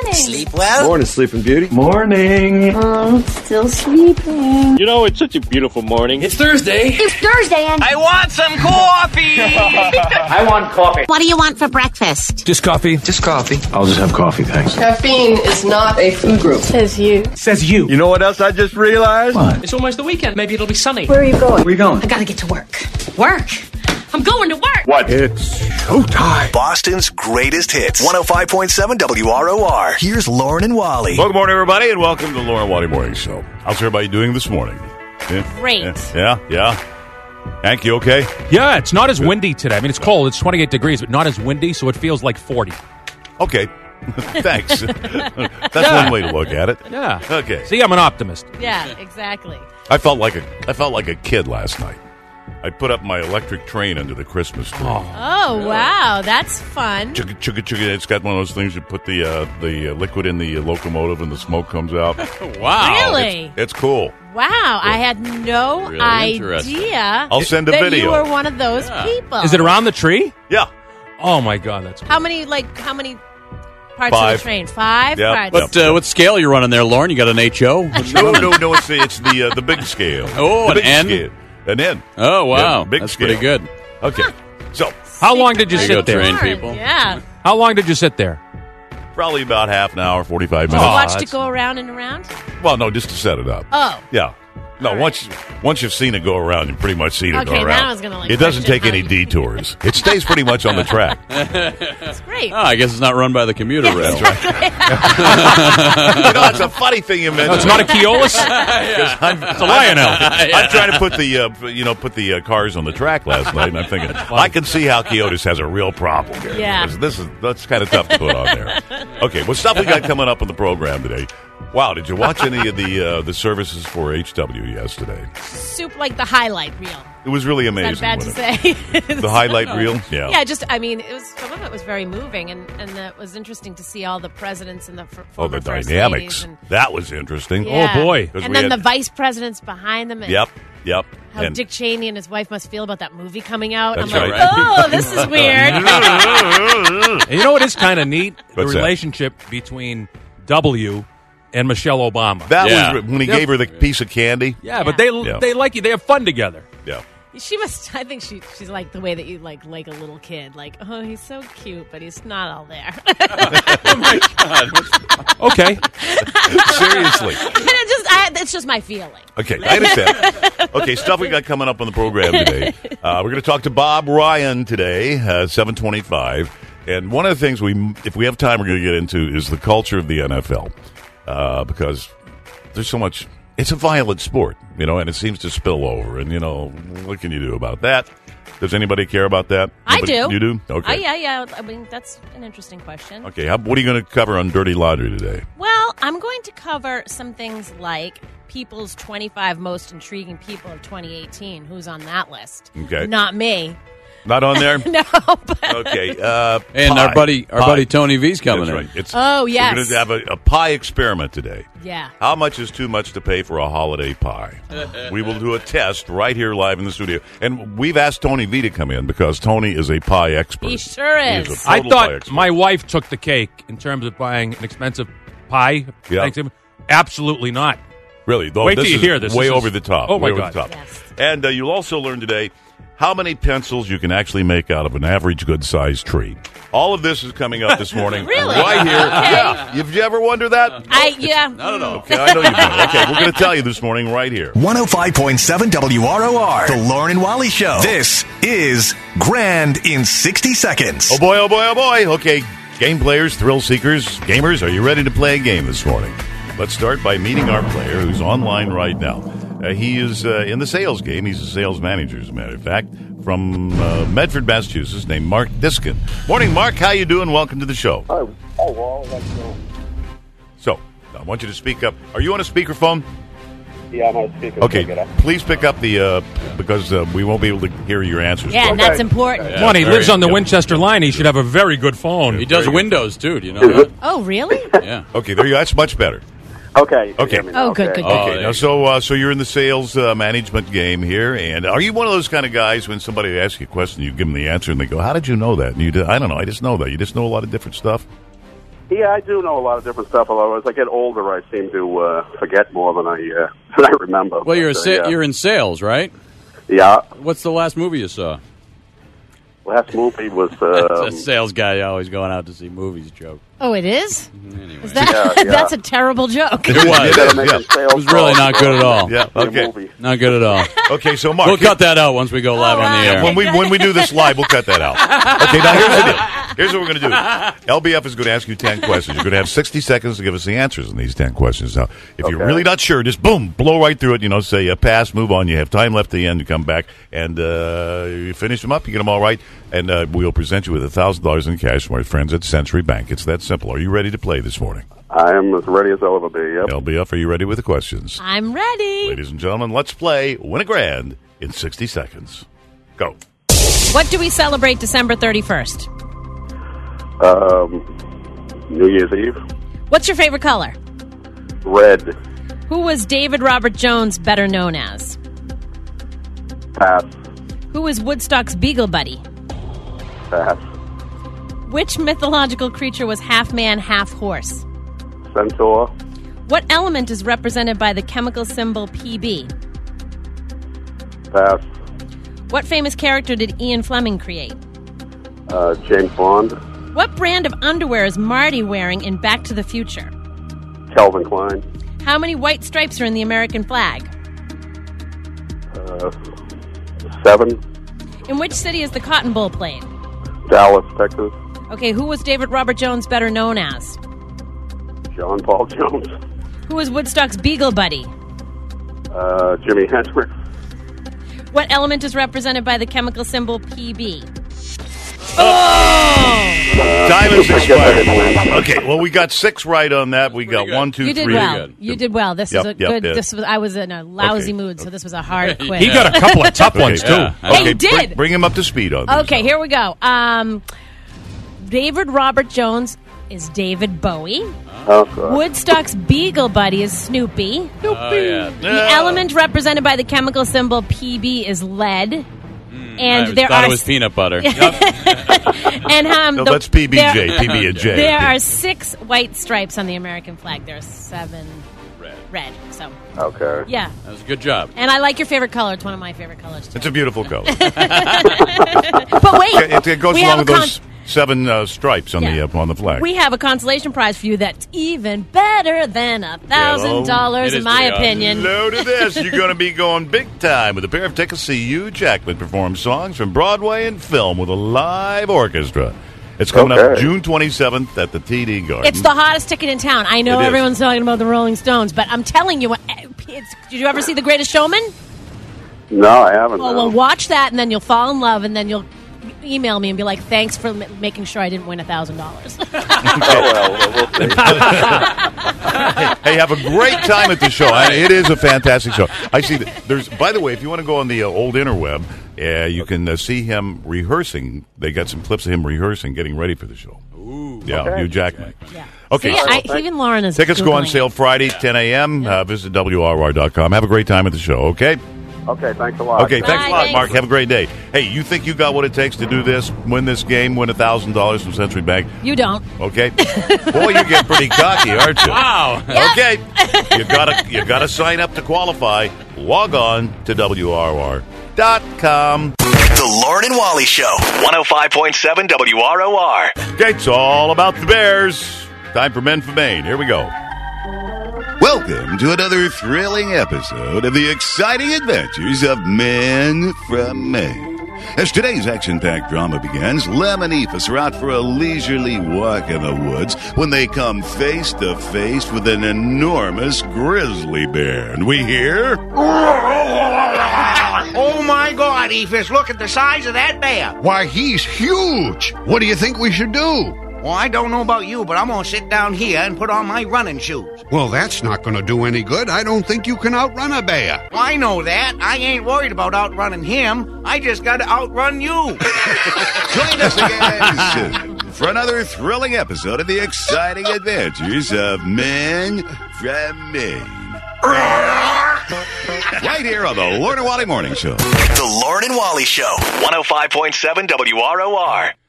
morning. Sleep well? Morning, Sleeping Beauty. Morning. Still sleeping. You know, it's such a beautiful morning. It's Thursday. It's Thursday and I want some coffee! I want coffee. What do you want for breakfast? Just coffee. Just coffee. I'll just have coffee, thanks. Caffeine is not a food group. says you. Says you. You know what else I just realized? What? It's almost the weekend. Maybe it'll be sunny. Where are you going? Where you going? I gotta get to work. Work? I'm going to work. What? It's showtime. Boston's greatest hits. 105.7 WROR. Here's Lauren and Wally. Well, good morning, everybody, and welcome to the Lauren and Wally Morning Show. How's everybody doing this morning? Great. Yeah. Hank, you okay? Yeah, it's not as windy today. I mean, it's cold. It's 28 degrees, but not as windy, so it feels like 40. Okay. Thanks. That's one way to look at it. Yeah. Okay. See, I'm an optimist. Yeah, exactly. I felt like a kid last night. I put up my electric train under the Christmas tree. Oh, wow. That's fun. Chugga, chugga, chugga. It's got one of those things you put the liquid in the locomotive and the smoke comes out. Wow. Really? It's cool. Wow. I had no idea I'll send a that video. you were one of those people. Is it around the tree? Yeah. Oh, my God. That's cool. How many parts Five. of the train? 5 Yep. parts. Yep. What scale you running there, Lauren? You got an HO? No. It's the big scale. Oh, the an big N? Scale. An N. Oh, wow. Yeah, big That's scale. pretty good. Okay. So, How long did you There you sit go, there? train people. Yeah. How long did you sit there? probably about half an hour, 45 minutes. Watched it go around and around? Well, no, just to set it up. Oh. Yeah. No, All once you've seen it go around, you've pretty much seen it go Okay, around. now I was gonna, it doesn't question take how any you- detours. It stays pretty much on the track. It's great. Oh, I guess it's not run by the commuter rail. You know, it's a funny thing you mentioned. No, it's not a Keolis? It's a Lionel. I'm trying to put the cars on the track last night, and I'm thinking I can see how Kyotis has a real problem here. Yeah. That's kind of tough to put on there. Okay, what stuff we got coming up on the program today? Wow, did you watch any of the services for HW yesterday? Soup like the highlight reel. It was really Is amazing. that bad to wasn't say? The highlight reel? Yeah. Yeah, it was some of it was very moving, and it was interesting to see all the presidents and the former the first dynamics. ladies and, That was interesting. yeah. Oh, boy. 'Cause And we then had- the vice presidents behind them. And Yep. How And- Dick Cheney and his wife must feel about that movie coming out. That's I'm like, right. oh, this is weird. And you know what is kind of neat? What's the that? relationship between W and Michelle Obama. That Yeah. was when he gave her the piece of candy. Yeah, but Yeah. they like you. They have fun together. Yeah. She must. I think she's like the way that you like a little kid. Like, oh, he's so cute, but he's not all there. Okay. Seriously. And it's just my feeling. Okay, I understand. Okay, stuff we got coming up on the program today. We're going to talk to Bob Ryan today, 7:25. And one of the things if we have time, we're going to get into is the culture of the NFL. Because there's so much. It's a violent sport, and it seems to spill over. And, what can you do about that? Does anybody care about that? I do. You do? Okay. Yeah. I mean, that's an interesting question. Okay, what are you going to cover on Dirty Laundry today? Well, I'm going to cover some things like people's 25 most intriguing people of 2018. Who's on that list? Okay. Not me. Not on there? No. But Okay. And pie. our buddy Pie. Tony V's coming That's in. right. Oh, yes. We're going to have a pie experiment today. yeah. How much is too much to pay for a holiday pie? We will do a test right here live in the studio. And we've asked Tony V to come in because Tony is a pie expert. He sure He is. a I total pie thought expert. my wife took the cake in terms of buying an expensive pie. Yeah. Thanksgiving. Absolutely not. Really, though, Wait this till you is hear this. Way This is- over the top. Oh, my way over God. the top. Yes. And you'll also learn today how many pencils you can actually make out of an average good-sized tree. All of this is coming up this morning. Really? Right here. Okay. Yeah. Have you ever wondered that? Yeah. Not at all. Okay, I know you've been. Okay, we're going to tell you this morning right here. 105.7 WROR. The Lauren and Wally Show. This is Grand in 60 Seconds. Oh boy, oh boy, oh boy. Okay, game players, thrill seekers, gamers, are you ready to play a game this morning? Let's start by meeting our player who's online right now. He is in the sales game. He's a sales manager, as a matter of fact, from Medford, Massachusetts, named Mark Diskin. Morning, Mark. How you doing? Welcome to the show. Oh, well, that's cool. So, I want you to speak up. Are you on a speakerphone? Yeah, I'm on speaker. Okay, please pick up the, because we won't be able to hear your answers. Yeah, and that's important. Come on, he very lives on the good. Winchester line. He should have a very good phone. He does Windows, too. Do you know that? Oh, really? Yeah. Okay, there you go. That's much better. Okay. you can Okay. hear me now, Oh, good, good, good. Oh, Okay, now so you're in the sales management game here, and are you one of those kind of guys when somebody asks you a question, you give them the answer, and they go, "How did you know that?" And you do, I don't know, I just know that. You just know a lot of different stuff. Yeah, I do know a lot of different stuff. Although as I get older, I seem to forget more than I remember. Well, But, you're in sales, right? Yeah. What's the last movie you saw? Last movie was... It's a sales guy always going out to see movies joke. Oh, it is? Anyway. Is that, Yeah. That's a terrible joke. It was really not good at all. Yeah, okay. Not good at all. Okay, so Mark, We'll cut that out once we go live on the air. when we do this live, we'll cut that out. Okay, now here's the deal. Here's what we're going to do. LBF is going to ask you 10 questions. You're going to have 60 seconds to give us the answers in these 10 questions. Now, if you're really not sure, just boom, blow right through it. Say pass, move on. You have time left at the end to come back, and you finish them up. You get them all right, and we'll present you with $1,000 in cash from our friends at Century Bank. It's that simple. Are you ready to play this morning? I am as ready as I'll ever be, yep. LBF, are you ready with the questions? I'm ready. Ladies and gentlemen, let's play Win a Grand in 60 seconds. Go. What do we celebrate December 31st? New Year's Eve. What's your favorite color? Red. Who was David Robert Jones better known as? Pass. Who is Woodstock's Beagle Buddy? Pass. Which mythological creature was half man, half horse? Centaur. What element is represented by the chemical symbol Pb? Pass. What famous character did Ian Fleming create? James Bond. What brand of underwear is Marty wearing in Back to the Future? Calvin Klein. How many white stripes are in the American flag? 7. In which city is the Cotton Bowl played? Dallas, Texas. Okay, who was David Robert Jones better known as? John Paul Jones. Who was Woodstock's Beagle Buddy? Jimi Hendrix. What element is represented by the chemical symbol Pb? Time is expired. Okay, well, we got 6 right on that. We got 1, 2, 3. You did well. You did well. This is a good. Yep. This was. I was in a lousy mood, so this was a hard quiz. He got a couple of tough ones too. Yeah. Hey, he did. Bring him up to speed on this. Okay, here we go. David Robert Jones is David Bowie. Woodstock's Beagle Buddy is Snoopy. Yeah. The element represented by the chemical symbol Pb is lead. And I thought it was peanut butter. And No, that's PBJ. PB&J. There are 6 white stripes on the American flag. There are 7 red. So Okay. yeah, That was a good job. and I like your favorite color. It's one of my favorite colors too. It's a beautiful color. But wait, It goes we along have with a those 7 stripes on the flag. We have a consolation prize for you that's even better than $1,000, in my opinion. Load of this. You're going to be going big time with a pair of tickets to see Hugh Jackman perform songs from Broadway and film with a live orchestra. It's coming up June 27th at the TD Garden. It's the hottest ticket in town. I know It is. everyone's talking about the Rolling Stones, but I'm telling you, did you ever see The Greatest Showman? No, I haven't. Oh, well, watch that, and then you'll fall in love, and then you'll email me and be like, thanks for making sure I didn't win $1,000. We'll see. Hey, have a great time at the show. It is a fantastic show. I see that there's. By the way, if you want to go on the old interweb, you can see him rehearsing. They got some clips of him rehearsing, getting ready for the show. Ooh, yeah, Hugh Jackman. Yeah. Okay, See, even Lauren is tickets go on Googling sale Friday, 10 a.m. Visit WRR.com. Have a great time at the show. Okay. Okay, thanks a lot. Okay, thanks a lot, thanks. Mark. Have a great day. Hey, you think you got what it takes to do this, win this game, win $1,000 from Century Bank? You don't. Okay. Boy, you get pretty cocky, aren't you? Wow. Okay. You gotta sign up to qualify. Log on to WRR.com. The Lauren and Wally Show. 105.7 WROR. Okay, it's all about the Bears. Time for Men from Maine. Here we go. Welcome to another thrilling episode of the exciting adventures of Men from Maine. As today's action-packed drama begins, Lem and Ephus are out for a leisurely walk in the woods when they come face to face with an enormous grizzly bear. And we hear... Oh my God, Ephus, look at the size of that bear. Why, he's huge. What do you think we should do? Well, I don't know about you, but I'm going to sit down here and put on my running shoes. Well, that's not going to do any good. I don't think you can outrun a bear. Well, I know that. I ain't worried about outrunning him. I just got to outrun you. Join us again soon for another thrilling episode of the exciting adventures of Men from Maine. Right here on the Lauren and Wally Morning Show. The Lauren and Wally Show. 105.7 WROR.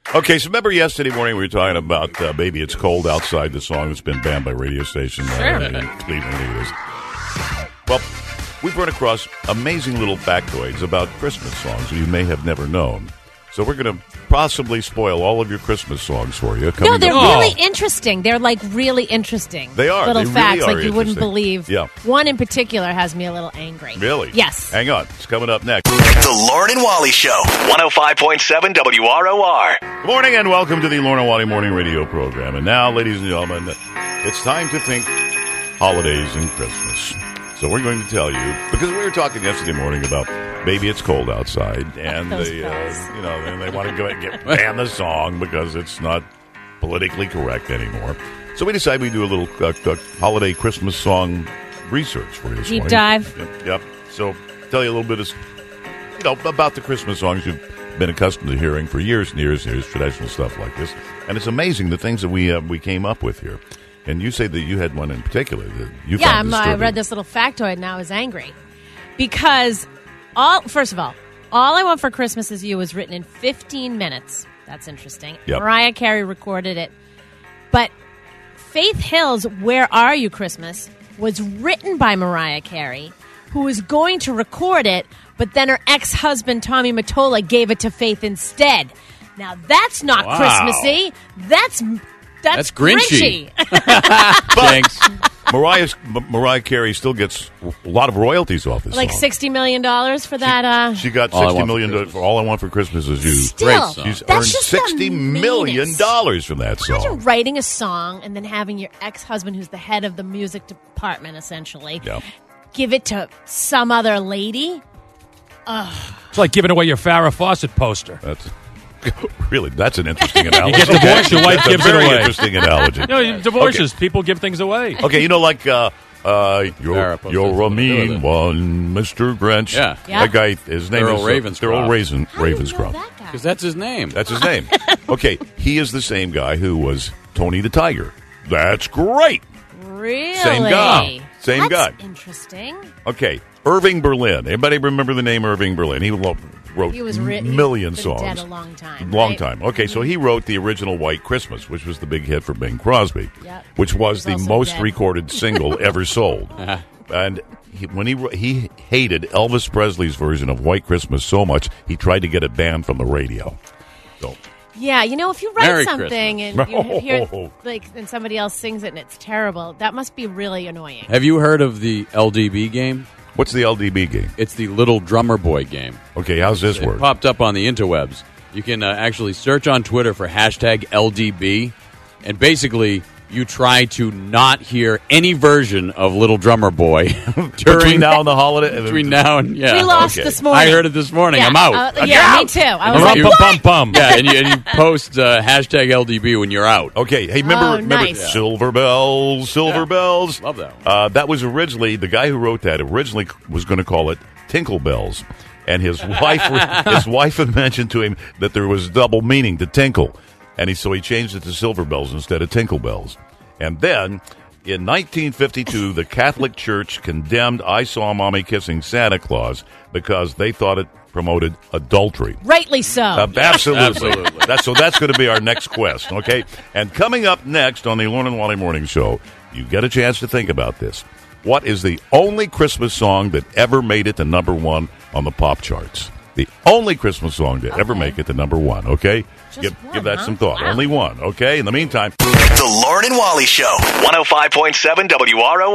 Okay, so remember yesterday morning we were talking about Baby It's Cold Outside, the song that's been banned by radio stations in Cleveland. It is. Well, we've run across amazing little factoids about Christmas songs you may have never known. So we're going to possibly spoil all of your Christmas songs for you. No, they're really interesting. They're like really interesting. They are. Little They facts really are like you wouldn't interesting. believe. Yeah. One in particular has me a little angry. Really? Yes. Hang on. It's coming up next. The Lauren and Wally Show. 105.7 WROR. Good morning and welcome to the Lauren and Wally Morning Radio program. And now, ladies and gentlemen, it's time to think holidays and Christmas. So we're going to tell you, because we were talking yesterday morning about Baby It's Cold Outside, and they want to ban the song because it's not politically correct anymore. So we decided we'd do a little holiday Christmas song research for you this Deep morning. dive. Yep. So tell you a little bit of, about the Christmas songs you've been accustomed to hearing for years and years and years, traditional stuff like this. And it's amazing the things that we came up with here. And you say that you had one in particular that you found I disturbing. read this little factoid and I was angry. Because, first of all I Want for Christmas Is You was written in 15 minutes. That's interesting. Yep. Mariah Carey recorded it. But Faith Hill's Where Are You Christmas was written by Mariah Carey, who was going to record it, but then her ex-husband, Tommy Mottola, gave it to Faith instead. Now, that's not Christmassy. That's Grinchy. Thanks. Mariah Carey still gets a lot of royalties off this like song. $60 million for that. She got $60 million for All I Want for Christmas Is You. Still, She's that's earned just $60 million from that song. Imagine writing a song and then having your ex-husband, who's the head of the music department, essentially, give it to some other lady. It's like giving away your Farrah Fawcett poster. That's an interesting analogy. You get divorced, your wife That's gives a it very away. interesting analogy. Divorces, people give things away. Okay, you're a mean one, Mr. Grinch. Yeah. That guy, his name Earl is Ravenscroft. Earl Ravenscroft. Because that's his name. That's his name. Okay, he is the same guy who was Tony the Tiger. That's great. Really? Same guy. Same guy. That's interesting. Okay, Irving Berlin. Anybody remember the name Irving Berlin? He wrote million songs. Dead a long time. Long right? time. Okay, so he wrote the original White Christmas, which was the big hit for Bing Crosby, which was the most recorded single ever sold. And he hated Elvis Presley's version of White Christmas so much, he tried to get it banned from the radio. So. Yeah, if you write Merry something Christmas. and you hear and somebody else sings it and it's terrible, that must be really annoying. Have you heard of the LDB game? What's the LDB game? It's the Little Drummer Boy game. Okay, how's this work? It popped up on the interwebs. You can actually search on Twitter for hashtag LDB, and basically you try to not hear any version of Little Drummer Boy between now and the holiday. Between now and We lost this morning. I heard it this morning. Yeah, I'm out. me too. I was like, what? Yeah, and you post hashtag LDB when you're out. Okay, hey, remember nice. Silver Bells, Silver Bells? Love that one. That was originally, the guy who wrote that originally was going to call it Tinkle Bells. And his wife had mentioned to him that there was double meaning to tinkle. And so he changed it to Silver Bells instead of Tinkle Bells. And then, in 1952, the Catholic Church condemned I Saw Mommy Kissing Santa Claus because they thought it promoted adultery. Rightly so. Absolutely. That's going to be our next quest, okay? And coming up next on the Lauren and Wally Morning Show, you get a chance to think about this. What is the only Christmas song that ever made it to number one on the pop charts? The only Christmas song to ever make it to number one, okay? Give that some thought. Wow. Only one, okay? In the meantime... The Lauren and Wally Show. 105.7 WRO.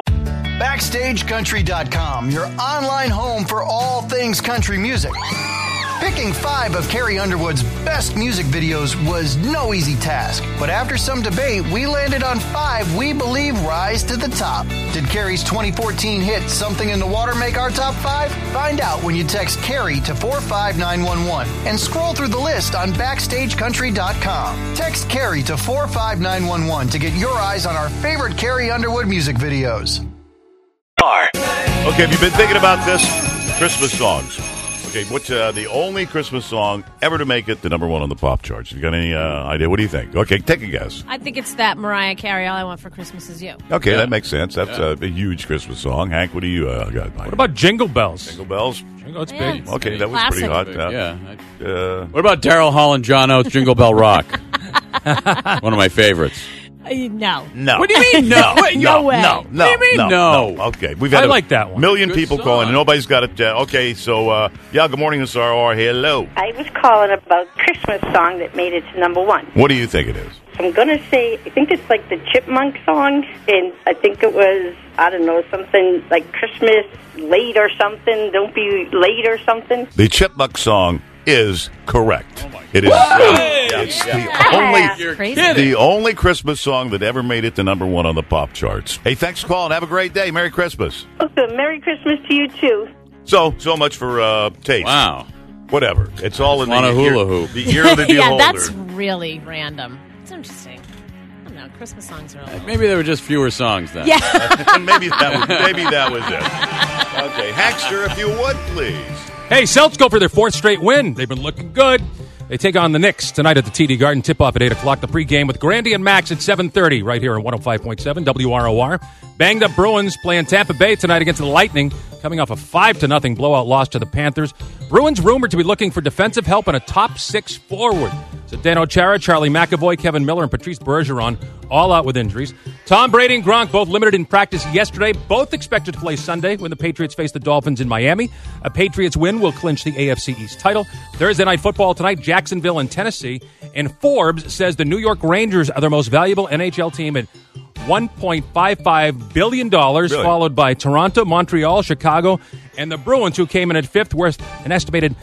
BackstageCountry.com, your online home for all things country music. Picking 5 of Carrie Underwood's best music videos was no easy task. But after some debate, we landed on 5 we believe rise to the top. Did Carrie's 2014 hit Something in the Water make our top 5? Find out when you text Carrie to 45911 and scroll through the list on BackstageCountry.com. Text Carrie to 45911 to get your eyes on our favorite Carrie Underwood music videos. Okay, have you been thinking about this? Christmas songs. Okay, what's the only Christmas song ever to make it the number one on the pop charts? You got any idea? What do you think? Okay, take a guess. I think it's that Mariah Carey, All I Want for Christmas Is You. Okay, that makes sense. That's a huge Christmas song. Hank, what do you got? What about Jingle Bells? Jingle Bells? Jingle, it's Yeah, big. it's Okay, that was classic. pretty hot. What about Daryl Hall and John Oates, Jingle Bell Rock? One of my favorites. No. No. What do you mean no? No way. No. What do you mean no? Okay, we've had I like that one. million Good people song. calling, and nobody's got it. Okay, so good morning, this is RR. Hello. I was calling about Christmas song that made it to number one. What do you think it is? I'm going to say, I think it's like the Chipmunk song, and I think it was, I don't know, something like Christmas late or something, don't be late or something. The Chipmunk song is correct. It is. It's the only Christmas song that ever made it to number one on the pop charts. Hey, thanks for calling. Have a great day. Merry Christmas. Okay, Merry Christmas to you, too. So much for taste. Wow. Whatever. It's all in Want the a hula hoop. The ear of the Yeah, beholder. that's really random. It's interesting. I don't know. Christmas songs are all Maybe there were just fewer songs then. Yeah. maybe that was it. Okay, Hackster, if you would, please. Hey, Celts go for their fourth straight win. They've been looking good. They take on the Knicks tonight at the TD Garden. Tip-off at 8 o'clock. The pregame with Grandy and Max at 7:30 right here on 105.7 WROR. Banged up Bruins playing Tampa Bay tonight against the Lightning, coming off a 5-0 blowout loss to the Panthers. Bruins rumored to be looking for defensive help and a top six forward. Zdeno Chara, Charlie McAvoy, Kevin Miller, and Patrice Bergeron all out with injuries. Tom Brady and Gronk both limited in practice yesterday. Both expected to play Sunday when the Patriots face the Dolphins in Miami. A Patriots win will clinch the AFC East title. Thursday Night Football tonight, Jacksonville and Tennessee. And Forbes says the New York Rangers are their most valuable NHL team at $1.55 billion, followed by Toronto, Montreal, Chicago, and the Bruins, who came in at fifth, worth an estimated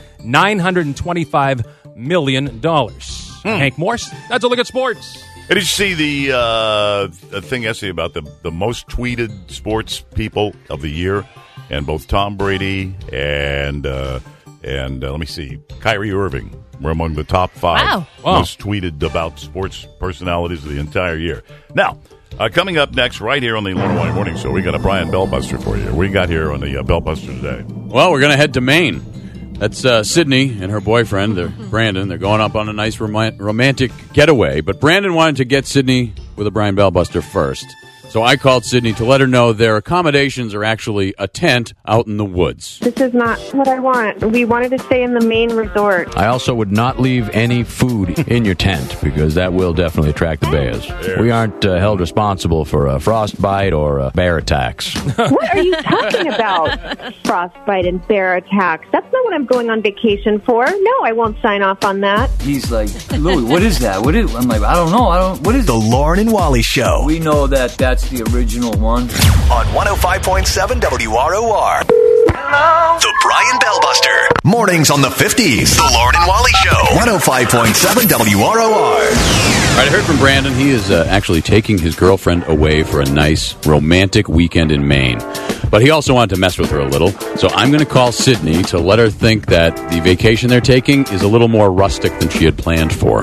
$925 million. Hank Morse, that's a look at sports. Hey, did you see the thing yesterday about the most tweeted sports people of the year? And both Tom Brady and let me see, Kyrie Irving were among the top 5 most tweeted about sports personalities of the entire year. Now, coming up next, right here on the Illinois Morning Show, we got a Brian Bellbuster for you. What do you got here on the Bellbuster today? Well, we're going to head to Maine. That's Sydney and her boyfriend, Brandon. They're going up on a nice romantic getaway. But Brandon wanted to get Sydney with a Brian Bellbuster first. So I called Sydney to let her know their accommodations are actually a tent out in the woods. This is not what I want. We wanted to stay in the main resort. I also would not leave any food in your tent because that will definitely attract the bears. We aren't held responsible for frostbite or bear attacks. What are you talking about? Frostbite and bear attacks. That's not what I'm going on vacation for. No, I won't sign off on that. He's like, Louie, what is that? What is? I'm like, I don't know. What is The Lauren and Wally Show. We know that's the original one. On 105.7 WROR. Hello. The Brian Bellbuster. Mornings on the 50s. The Lauren and Wally Show. 105.7 WROR. All right, I heard from Brandon. He is actually taking his girlfriend away for a nice romantic weekend in Maine. But he also wanted to mess with her a little. So I'm going to call Sydney to let her think that the vacation they're taking is a little more rustic than she had planned for.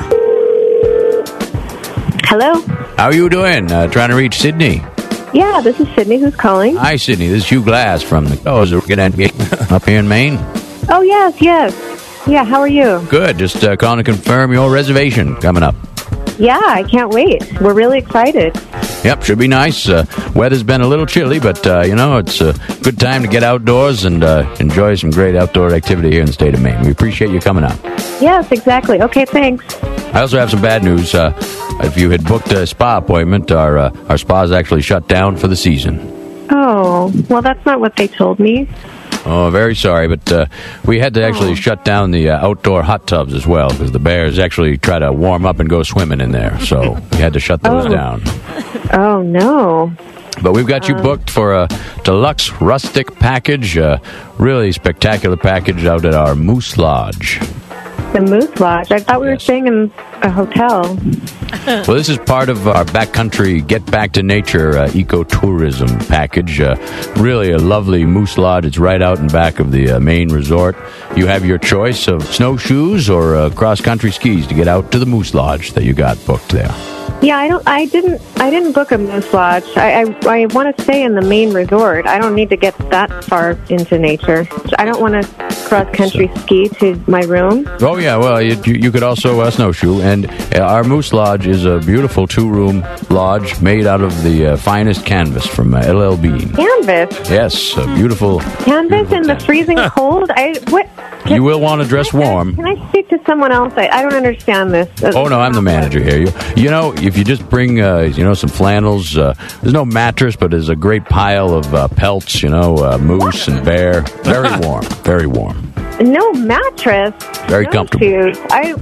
Hello? How are you doing? Trying to reach Sydney? Yeah, this is Sydney. Who's calling? Hi, Sydney. This is Hugh Glass from the up here in Maine. Oh, yes. Yeah, how are you? Good. Just calling to confirm your reservation coming up. Yeah, I can't wait. We're really excited. Yep, should be nice. Weather's been a little chilly, but, it's a good time to get outdoors and enjoy some great outdoor activity here in the state of Maine. We appreciate you coming out. Yes, exactly. Okay, thanks. I also have some bad news. If you had booked a spa appointment, our spa's actually shut down for the season. Oh, well, that's not what they told me. Oh, very sorry, but we had to actually shut down the outdoor hot tubs as well because the bears actually try to warm up and go swimming in there, so we had to shut those down. Oh, no. But we've got you booked for a deluxe rustic package, really spectacular package out at our Moose Lodge. The Moose Lodge? I thought we were staying in a hotel. Well, this is part of our backcountry Get Back to Nature ecotourism package. Really a lovely moose lodge. It's right out in back of the main resort. You have your choice of snowshoes or cross-country skis to get out to the moose lodge that you got booked there. Yeah, I didn't book a moose lodge. I want to stay in the main resort. I don't need to get that far into nature. I don't want to cross-country ski to my room. Oh, yeah, well, you could also snowshoe. And our moose lodge is a beautiful two-room lodge made out of the finest canvas from LL Bean. Canvas? Yes, a beautiful... Canvas in the freezing cold? You will want to dress warm. Can I speak to someone else? I don't understand this. Oh, no, I'm the manager here. You know, if you just bring, some flannels, there's no mattress, but there's a great pile of pelts, moose and bear. Very warm, very warm. No mattress? Very comfortable. Shoes.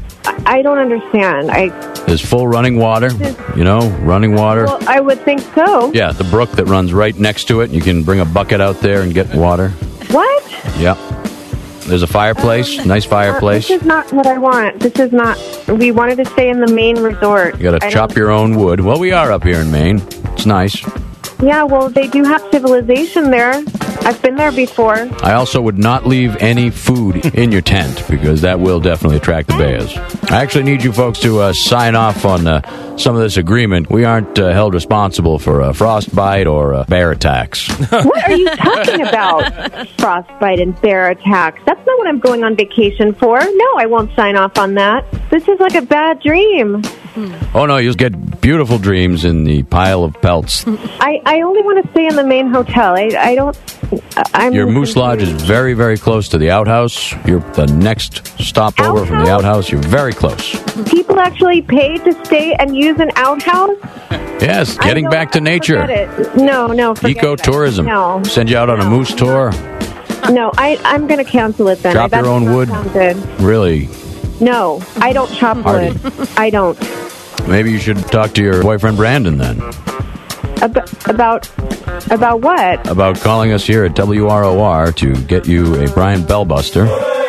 I don't understand. There's full running water, running water. Well, I would think so. Yeah, the brook that runs right next to it. You can bring a bucket out there and get water. What? Yeah. There's a fireplace, nice fireplace. This is not what I want. This is not... We wanted to stay in the main resort. You got to chop your own wood. Well, we are up here in Maine. It's nice. Yeah, well, they do have civilization there. I've been there before. I also would not leave any food in your tent because that will definitely attract the bears. I actually need you folks to sign off on some of this agreement. We aren't held responsible for frostbite or bear attacks. What are you talking about? Frostbite and bear attacks. That's not what I'm going on vacation for. No, I won't sign off on that. This is like a bad dream. Oh, no, you'll get beautiful dreams in the pile of pelts. I only want to stay in the main hotel. I don't... Your moose lodge is very, very close to the outhouse. You're the next stop over from the outhouse. You're very close. People actually pay to stay and use an outhouse? Yes, getting back to nature. No, Ecotourism. No. Send you out on a moose tour. No, I'm going to cancel it then. Chop your own wood? Really? No, I don't chop wood. I don't. Maybe you should talk to your boyfriend Brandon then. About what? About calling us here at WROR to get you a Brian Bellbuster.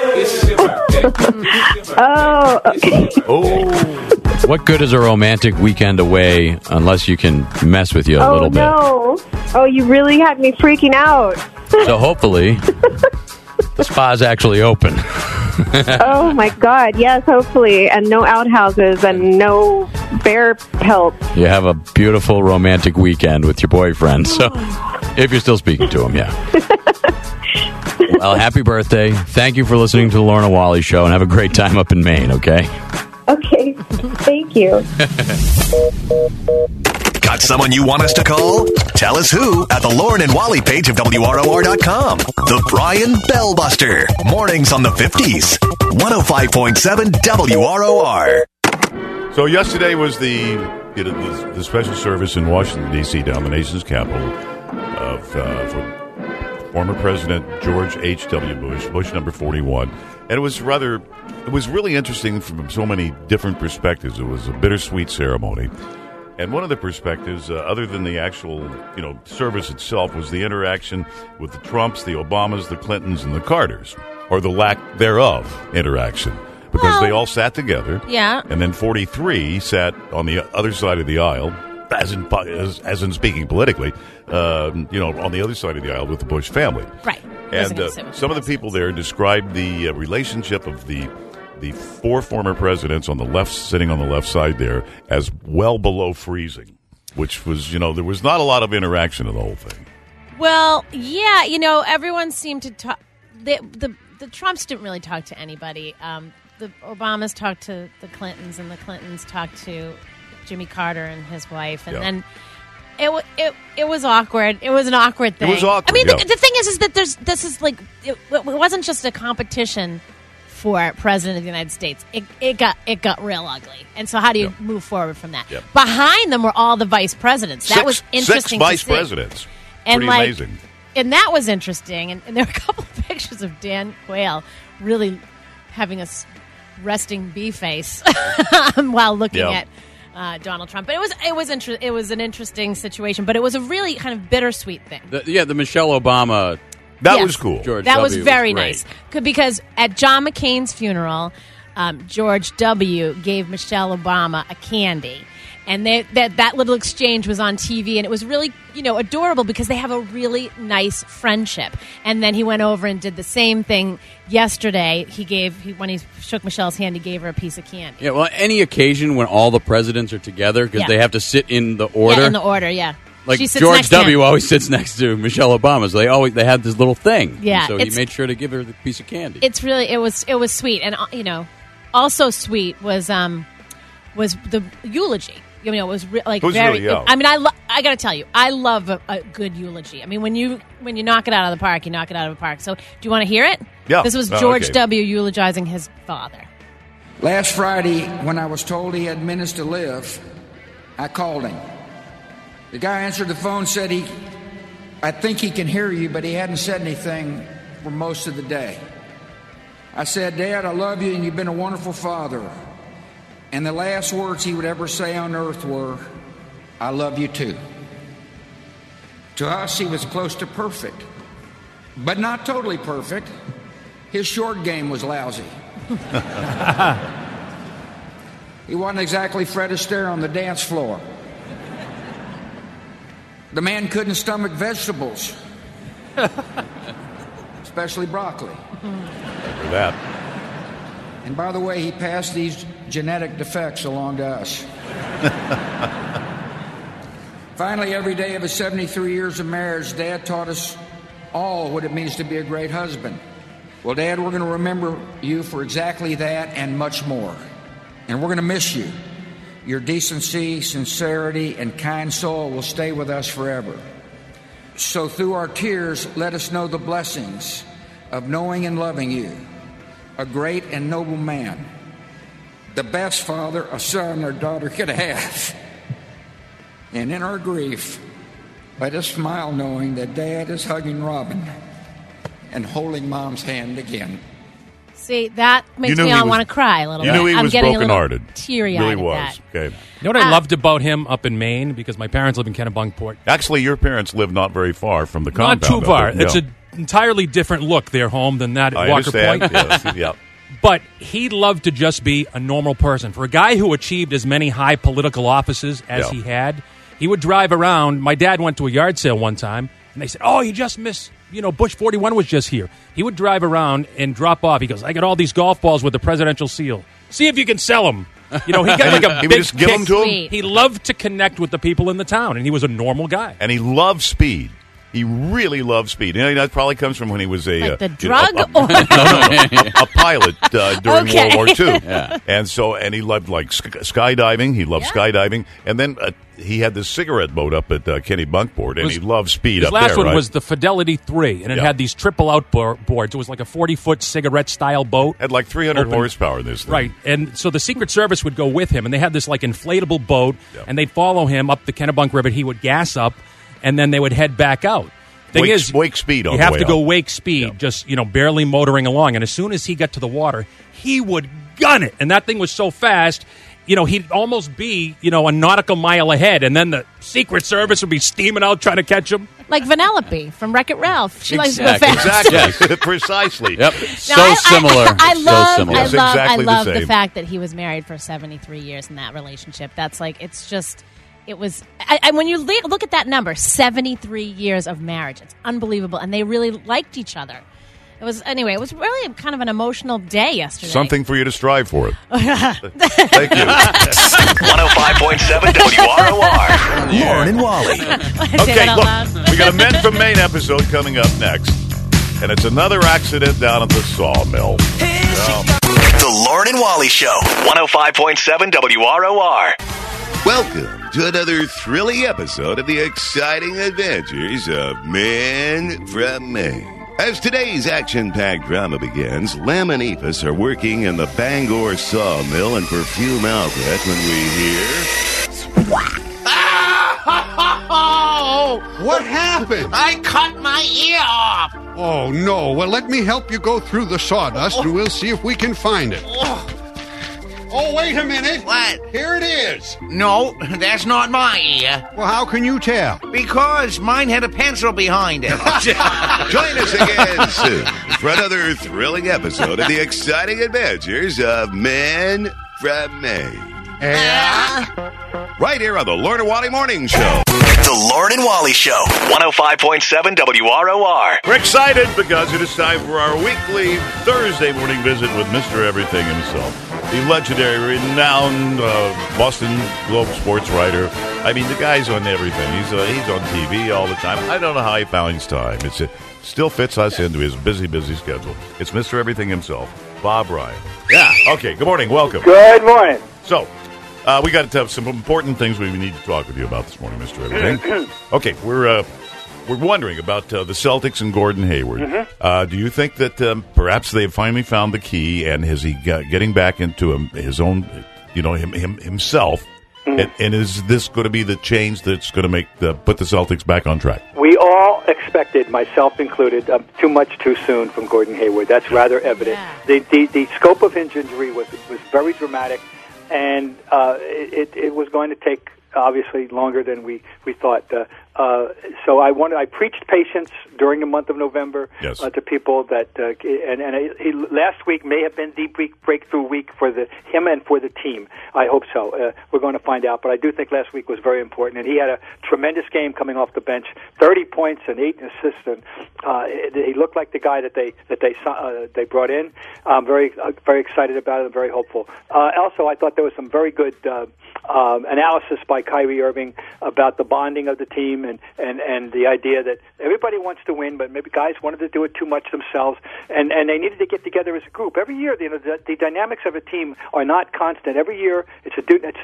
Oh, okay. Oh. What good is a romantic weekend away unless you can mess with you a little bit? Oh, no. Oh, you really had me freaking out. So hopefully, the spa's actually open. Oh, my God. Yes, hopefully. And no outhouses and no bear pelts. You have a beautiful romantic weekend with your boyfriend. So, if you're still speaking to him, yeah. Well, happy birthday. Thank you for listening to the Lorna Wally Show, and have a great time up in Maine, okay? Okay. Thank you. Got someone you want us to call? Tell us who at the Lauren and Wally page of WROR.com. The Brian Bellbuster. Mornings on the 50s. 105.7 WROR. So yesterday was the special service in Washington, D.C., down the nation's capital for former President George H.W. Bush number 41. And it was really interesting from so many different perspectives. It was a bittersweet ceremony. And one of the perspectives, other than the actual, service itself, was the interaction with the Trumps, the Obamas, the Clintons, and the Carters, or the lack thereof interaction, because they all sat together. Yeah. And then 43 sat on the other side of the aisle, as in speaking politically, on the other side of the aisle with the Bush family. Right. And some of the people there described the relationship of the four former presidents on the left, sitting on the left side there, as well below freezing, which was, there was not a lot of interaction in the whole thing. Well, yeah, everyone seemed to talk. The Trumps didn't really talk to anybody. The Obamas talked to the Clintons, and the Clintons talked to Jimmy Carter and his wife, and then it was awkward. It was an awkward thing. It was awkward. I mean, the thing is that this is like it wasn't just a competition for President of the United States. It got real ugly. And so how do you move forward from that? Yep. Behind them were all the vice presidents. That was interesting. 6 vice presidents. Pretty amazing. And that was interesting. And there were a couple of pictures of Dan Quayle really having a resting bee face while looking at Donald Trump. But it was an interesting situation, but it was a really kind of bittersweet thing. The Michelle Obama. That was cool. That was very nice. Because at John McCain's funeral, George W. gave Michelle Obama a candy. And that little exchange was on TV, and it was really, adorable because they have a really nice friendship. And then he went over and did the same thing yesterday. When he shook Michelle's hand, he gave her a piece of candy. Yeah, well, any occasion when all the presidents are together, because they have to sit in the order. Yeah, in the order, yeah. Like She sits George next to W. him. always sits next to Michelle Obama, so they have this little thing. Yeah, And so he made sure to give her the piece of candy. It was sweet, and also sweet was the eulogy. It was It was very. really, yeah. I mean, I got to tell you, I love a good eulogy. I mean, when you knock it out of the park, you knock it out of the park. So, do you want to hear it? Yeah. This was George W. eulogizing his father. Last Friday, when I was told he had minutes to live, I called him. The guy answered the phone, said I think he can hear you, but he hadn't said anything for most of the day. I said, Dad, I love you, and you've been a wonderful father. And the last words he would ever say on earth were, I love you too. To us, he was close to perfect, but not totally perfect. His short game was lousy. He wasn't exactly Fred Astaire on the dance floor. The man couldn't stomach vegetables, especially broccoli. For that. And by the way, he passed these genetic defects along to us. Finally, every day of his 73 years of marriage, Dad taught us all what it means to be a great husband. Well, Dad, we're going to remember you for exactly that and much more. And we're going to miss you. Your decency, sincerity, and kind soul will stay with us forever. So through our tears, let us know the blessings of knowing and loving you. A great and noble man, the best father a son or daughter could have. And in our grief, let us smile knowing that Dad is hugging Robin and holding Mom's hand again. See, that makes me want to cry a little bit. You knew he was brokenhearted. Teary-eyed really at was. that. Okay. You know what I loved about him up in Maine? Because my parents live in Kennebunkport. Actually, your parents live not very far from the compound. Not too far. of it. It's an entirely different look, their home, than that at I Walker understand. Point. Yes. Yeah. But he loved to just be a normal person. For a guy who achieved as many high political offices as he had, he would drive around. My dad went to a yard sale one time, and they said, oh, you just missed, Bush 41 was just here. He would drive around and drop off. He goes, I got all these golf balls with the presidential seal. See if you can sell them. He got like a He big would just give them to him? Sweet. He loved to connect with the people in the town, and he was a normal guy. And he loved speed. He really loved speed. That probably comes from when he was a The drug? a pilot during Okay. World War II. Yeah. And he loved skydiving. He loved skydiving. And then he had this cigarette boat up at Kennebunkport, and he loved speed His up last there. one right? was the Fidelity 3, and it had these triple outboards. It was like a 40-foot cigarette-style boat. Had like 300 Open. horsepower in this thing. Right, and so the Secret Service would go with him, and they had this like inflatable boat, and they'd follow him up the Kennebunk River. He would gas up, and then they would head back out. Thing is, wake speed on you the have way to go out. wake speed, just barely motoring along. And as soon as he got to the water, he would gun it, and that thing was so fast. He'd almost be, a nautical mile ahead, and then the Secret Service would be steaming out trying to catch him. Like Vanellope from Wreck-It Ralph. She likes to go fast. Exactly. Precisely. Yep. Now, Similar. I love exactly I love the the same. fact that he was married for 73 years in that relationship. That's it was. When you look at that number, 73 years of marriage, it's unbelievable, and they really liked each other. It was really kind of an emotional day yesterday. Something for you to strive for. Thank you. 105.7 WROR. Lauren and Wally. Okay, look, we got a Men from Maine episode coming up next, and it's another accident down at the sawmill. The Lauren and Wally Show. 105.7 WROR. Welcome to another thrilling episode of the exciting adventures of Men from Maine. As today's action-packed drama begins, Lem and Ephus are working in the Bangor sawmill and perfume outlet when we hear... What happened? I cut my ear off. Oh, no. Well, let me help you go through the sawdust, and we'll see if we can find it. Oh, wait a minute. What? Here it is. No, that's not my ear. Well, how can you tell? Because mine had a pencil behind it. Join us again soon for another thrilling episode of the exciting adventures of Men from Maine. Right here on the Lauren and Wally Morning Show. The Lauren and Wally Show, 105.7 WROR. We're excited because it is time for our weekly Thursday morning visit with Mr. Everything himself. The legendary, renowned Boston Globe sports writer. I mean, the guy's on everything. He's on TV all the time. I don't know how he finds time. It still fits us into his busy schedule. It's Mr. Everything himself, Bob Ryan. Yeah. Okay, good morning. Welcome. Good morning. So, we got to have some important things we need to talk with you about this morning, Mr. Everything. Okay, we're wondering about the Celtics and Gordon Hayward. Mm-hmm. Do you think that perhaps they've finally found the key, and is he getting back into his own, himself? Mm-hmm. And is this going to be the change that's going to put the Celtics back on track? We all expected, myself included, too much too soon from Gordon Hayward. That's rather evident. Yeah. The scope of his injury was very dramatic. And it was going to take, obviously, longer than we thought. So I preached patience during the month of November to people that, he last week may have been the breakthrough week for him and for the team. I hope so. We're going to find out. But I do think last week was very important. And he had a tremendous game coming off the bench, 30 points and 8 assists. And he looked like the guy that they brought in. I'm very excited about it and very hopeful. Also, I thought there was some very good analysis by Kyrie Irving about the bonding of the team and the idea that everybody wants to win, but maybe guys wanted to do it too much themselves, and they needed to get together as a group. Every year, the dynamics of a team are not constant. Every year, it's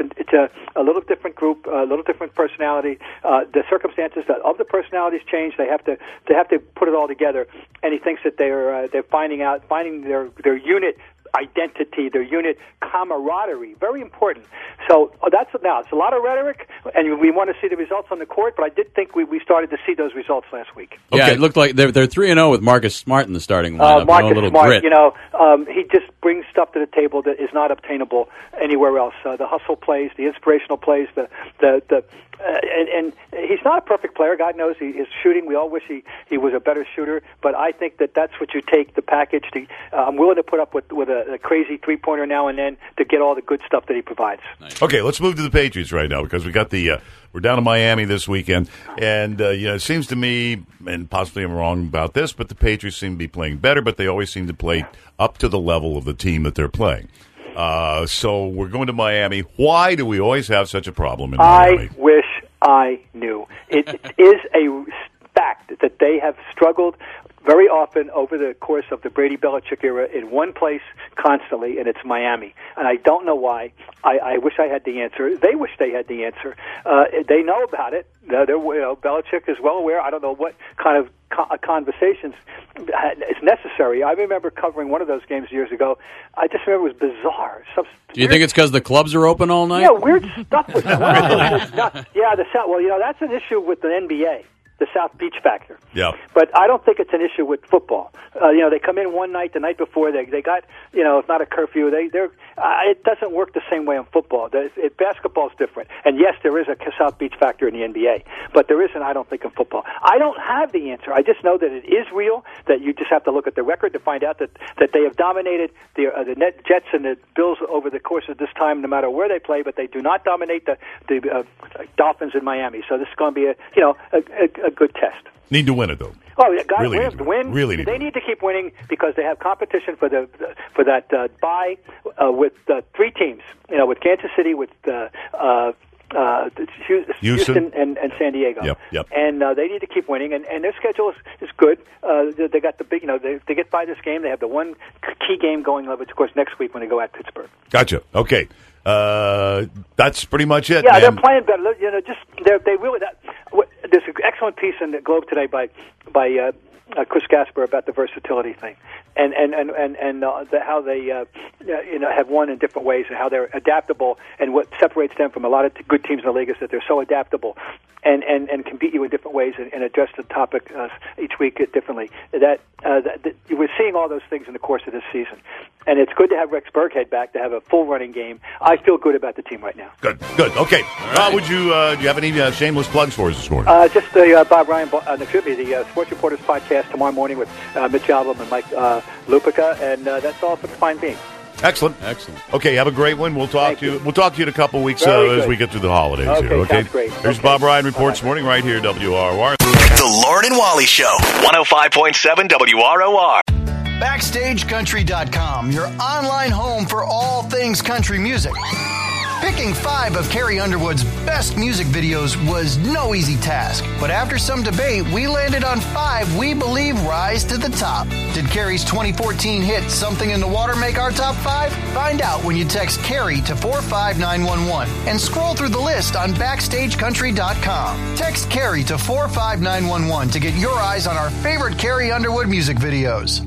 a little different group, a little different personality. The circumstances of the personalities change. They have to put it all together, and he thinks that they're finding their unit identity, their unit camaraderie, very important. So it's a lot of rhetoric, and we want to see the results on the court. But I did think we started to see those results last week. Yeah, it looked like they're 3-0 with Marcus Smart in the starting lineup. Marcus Smart, grit. He just brings stuff to the table that is not obtainable anywhere else. The hustle plays, the inspirational plays, and he's not a perfect player. God knows his shooting. We all wish he was a better shooter, but I think that's what you take the package. I'm willing to put up with a crazy three-pointer now and then to get all the good stuff that he provides. Nice. Okay, let's move to the Patriots right now because we got we're down in Miami this weekend, and it seems to me, and possibly I'm wrong about this, but the Patriots seem to be playing better, but they always seem to play up to the level of the team that they're playing. So we're going to Miami. Why do we always have such a problem in Miami? I wish I knew. It is a fact that they have struggled very often over the course of the Brady Belichick era in one place constantly, and it's Miami. And I don't know why. I wish I had the answer. They wish they had the answer. They know about it. Belichick is well aware. I don't know what kind of conversations is necessary. I remember covering one of those games years ago. I just remember it was bizarre. Do you think it's because the clubs are open all night? Yeah, weird stuff was going on. Yeah, the South. Well, that's an issue with the NBA. The South Beach factor. Yeah. But I don't think it's an issue with football. They come in one night, the night before, they got, it's not a curfew. It doesn't work the same way in football. Basketball's different. And yes, there is a South Beach factor in the NBA, but there isn't, I don't think, in football. I don't have the answer. I just know that it is real, that you just have to look at the record to find out that they have dominated the Jets and the Bills over the course of this time, no matter where they play, but they do not dominate the Dolphins in Miami. So this is going to be a good test. Need to win it though. Oh, yeah, guys, really we have to win. Really they need to keep winning because they have competition for that bye with 3 teams. With Kansas City, with Houston and San Diego. Yep. And they need to keep winning, and their schedule is good. They got the big, they get by this game. They have the one key game going, which of course next week when they go at Pittsburgh. Gotcha. Okay. That's pretty much it. Yeah, man. They're playing better. They really. There's an excellent piece in the Globe today by Chris Gasper about the versatility thing, and how they have won in different ways, and how they're adaptable, and what separates them from a lot of good teams in the league is that they're so adaptable, and can beat you in different ways and address the topic each week differently. That we're seeing all those things in the course of this season, and it's good to have Rex Burkhead back to have a full running game. I feel good about the team right now. Good. Okay. Would you do you have any shameless plugs for us this morning? Just the Bob Ryan, the Sports Reporters podcast tomorrow morning with Mitch Albom and Mike Lupica, and that's all for the fine being. Excellent. Okay, have a great one. We'll talk to you. We'll talk to you in a couple weeks as we get through the holidays here. Okay. Sounds great. There's Bob Ryan Report this morning right here, WROR. The Lauren and Wally Show, 105.7 WROR. BackstageCountry.com, your online home for all things country music. Picking 5 of Carrie Underwood's best music videos was no easy task. But after some debate, we landed on 5 we believe rise to the top. Did Carrie's 2014 hit Something in the Water make our top 5? Find out when you text Carrie to 45911 and scroll through the list on BackstageCountry.com. Text Carrie to 45911 to get your eyes on our favorite Carrie Underwood music videos.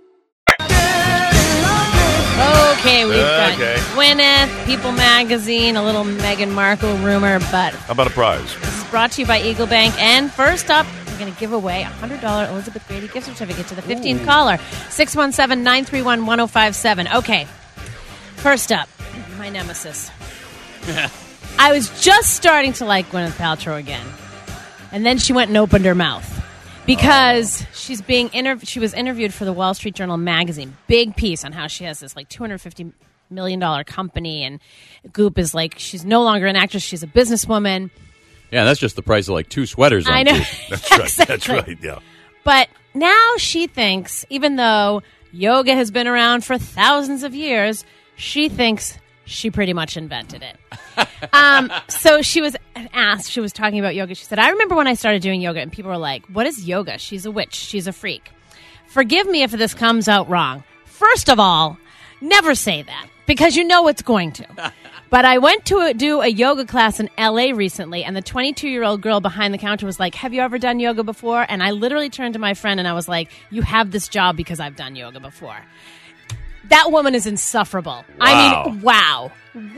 Okay, we've got Gwyneth, People Magazine, a little Meghan Markle rumor, but how about a prize? This is brought to you by Eagle Bank. And first up, we're going to give away a $100 Elizabeth Grady gift certificate to the 15th caller, 617-931-1057. Okay, first up, my nemesis. I was just starting to like Gwyneth Paltrow again, and then she went and opened her mouth. Because she was interviewed for the Wall Street Journal magazine. Big piece on how she has this like $250 million company, and Goop is like, she's no longer an actress, she's a businesswoman. Yeah, that's just the price of like 2 sweaters on I know. Goop. That's right. Exactly. That's right, yeah. But now she thinks, even though yoga has been around for thousands of years, she thinks she pretty much invented it. So she was asked, she was talking about yoga. She said, I remember when I started doing yoga and people were like, what is yoga? She's a witch. She's a freak. Forgive me if this comes out wrong. First of all, never say that because you know it's going to. But I went to do a yoga class in L.A. recently, and the 22-year-old girl behind the counter was like, have you ever done yoga before? And I literally turned to my friend and I was like, you have this job because I've done yoga before. That woman is insufferable. Wow. I mean, wow.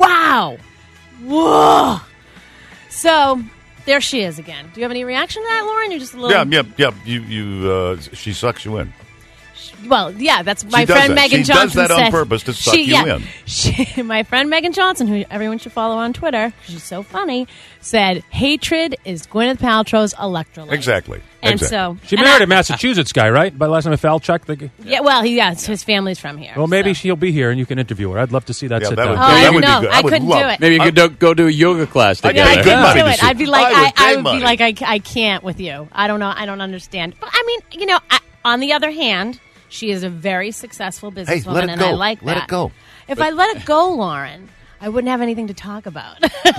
Whoa. So there she is again. Do you have any reaction to that, Lauren? You're just a little... Yeah. She sucks you in. Well, yeah, that's my friend Megan Johnson. She does that on purpose to suck you in. My friend Megan Johnson, who everyone should follow on Twitter, she's so funny, said hatred is Gwyneth Paltrow's electrolyte. Exactly. And so she married a Massachusetts guy, right? By the last time I felt checked. Yeah, well, his family's from here. Well, maybe she'll be here and you can interview her. I'd love to see that sit down. That would be good. I couldn't do it. Maybe you could go to a yoga class together. I couldn't do it. I'd be like, I would be like, I can't with you. I don't know. I don't understand. But I mean, on the other hand, she is a very successful businesswoman, and I like that. Let it go. If I let it go, Lauren, I wouldn't have anything to talk about.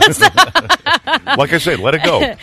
Like I said, let it go.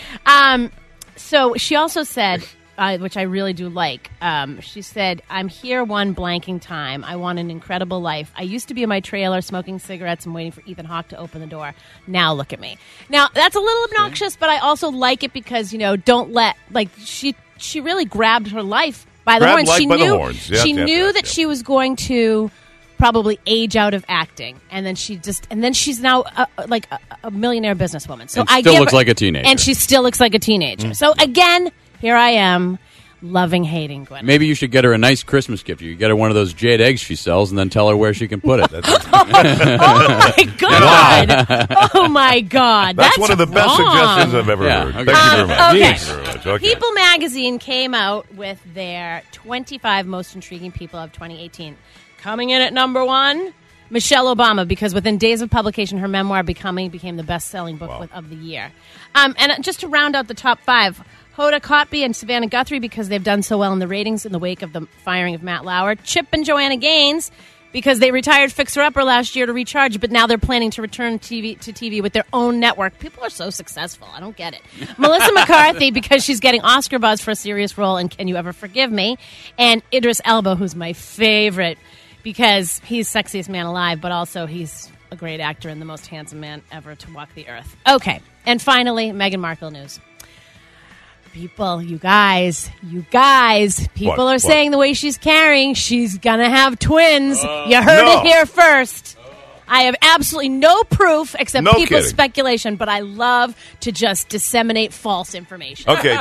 So she also said, which I really do like, she said, I'm here one blanking time. I want an incredible life. I used to be in my trailer smoking cigarettes and waiting for Ethan Hawke to open the door. Now look at me. Now, that's a little obnoxious, but I also like it because, don't let, she really grabbed her life by the horns. She knew that she was going to probably age out of acting, and then she's now a millionaire businesswoman. So and still looks like a teenager, and she still looks like a teenager. Mm. So again, here I am, loving hating Gwyneth. Maybe you should get her a nice Christmas gift. You get her one of those jade eggs she sells, and then tell her where she can put it. Oh my god! Wow. Oh my god! That's one of the best suggestions I've ever heard. Okay. Thank you very much. Okay. Thank you very much. Okay. People Magazine came out with their 25 most intriguing people of 2018. Coming in at number 1, Michelle Obama, because within days of publication, her memoir became the best-selling book of the year. And just to round out the top 5, Hoda Kotb and Savannah Guthrie, because they've done so well in the ratings in the wake of the firing of Matt Lauer. Chip and Joanna Gaines, because they retired Fixer Upper last year to recharge, but now they're planning to return to TV with their own network. People are so successful. I don't get it. Melissa McCarthy, because she's getting Oscar buzz for a serious role in Can You Ever Forgive Me? And Idris Elba, who's my favorite, because he's sexiest man alive, but also he's a great actor and the most handsome man ever to walk the earth. Okay. And finally, Meghan Markle news. People, you guys, people are saying the way she's carrying, she's going to have twins. You heard it here first. I have absolutely no proof except people's speculation, but I love to just disseminate false information. Okay.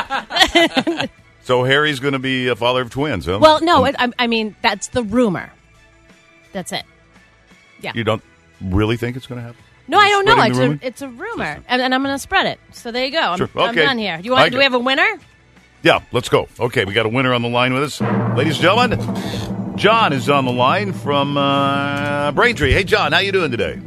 So Harry's going to be a father of twins, huh? Well, no, I mean, that's the rumor. That's it. Yeah. You don't really think it's going to happen? No, I don't know. Spreading the rumor? It's a rumor, and I'm going to spread it. So there you go. Sure. I'm Okay. done here. Do we have a winner? Yeah, let's go. Okay, we got a winner on the line with us. Ladies and gentlemen, John is on the line from Braintree. Hey, John, how you doing today?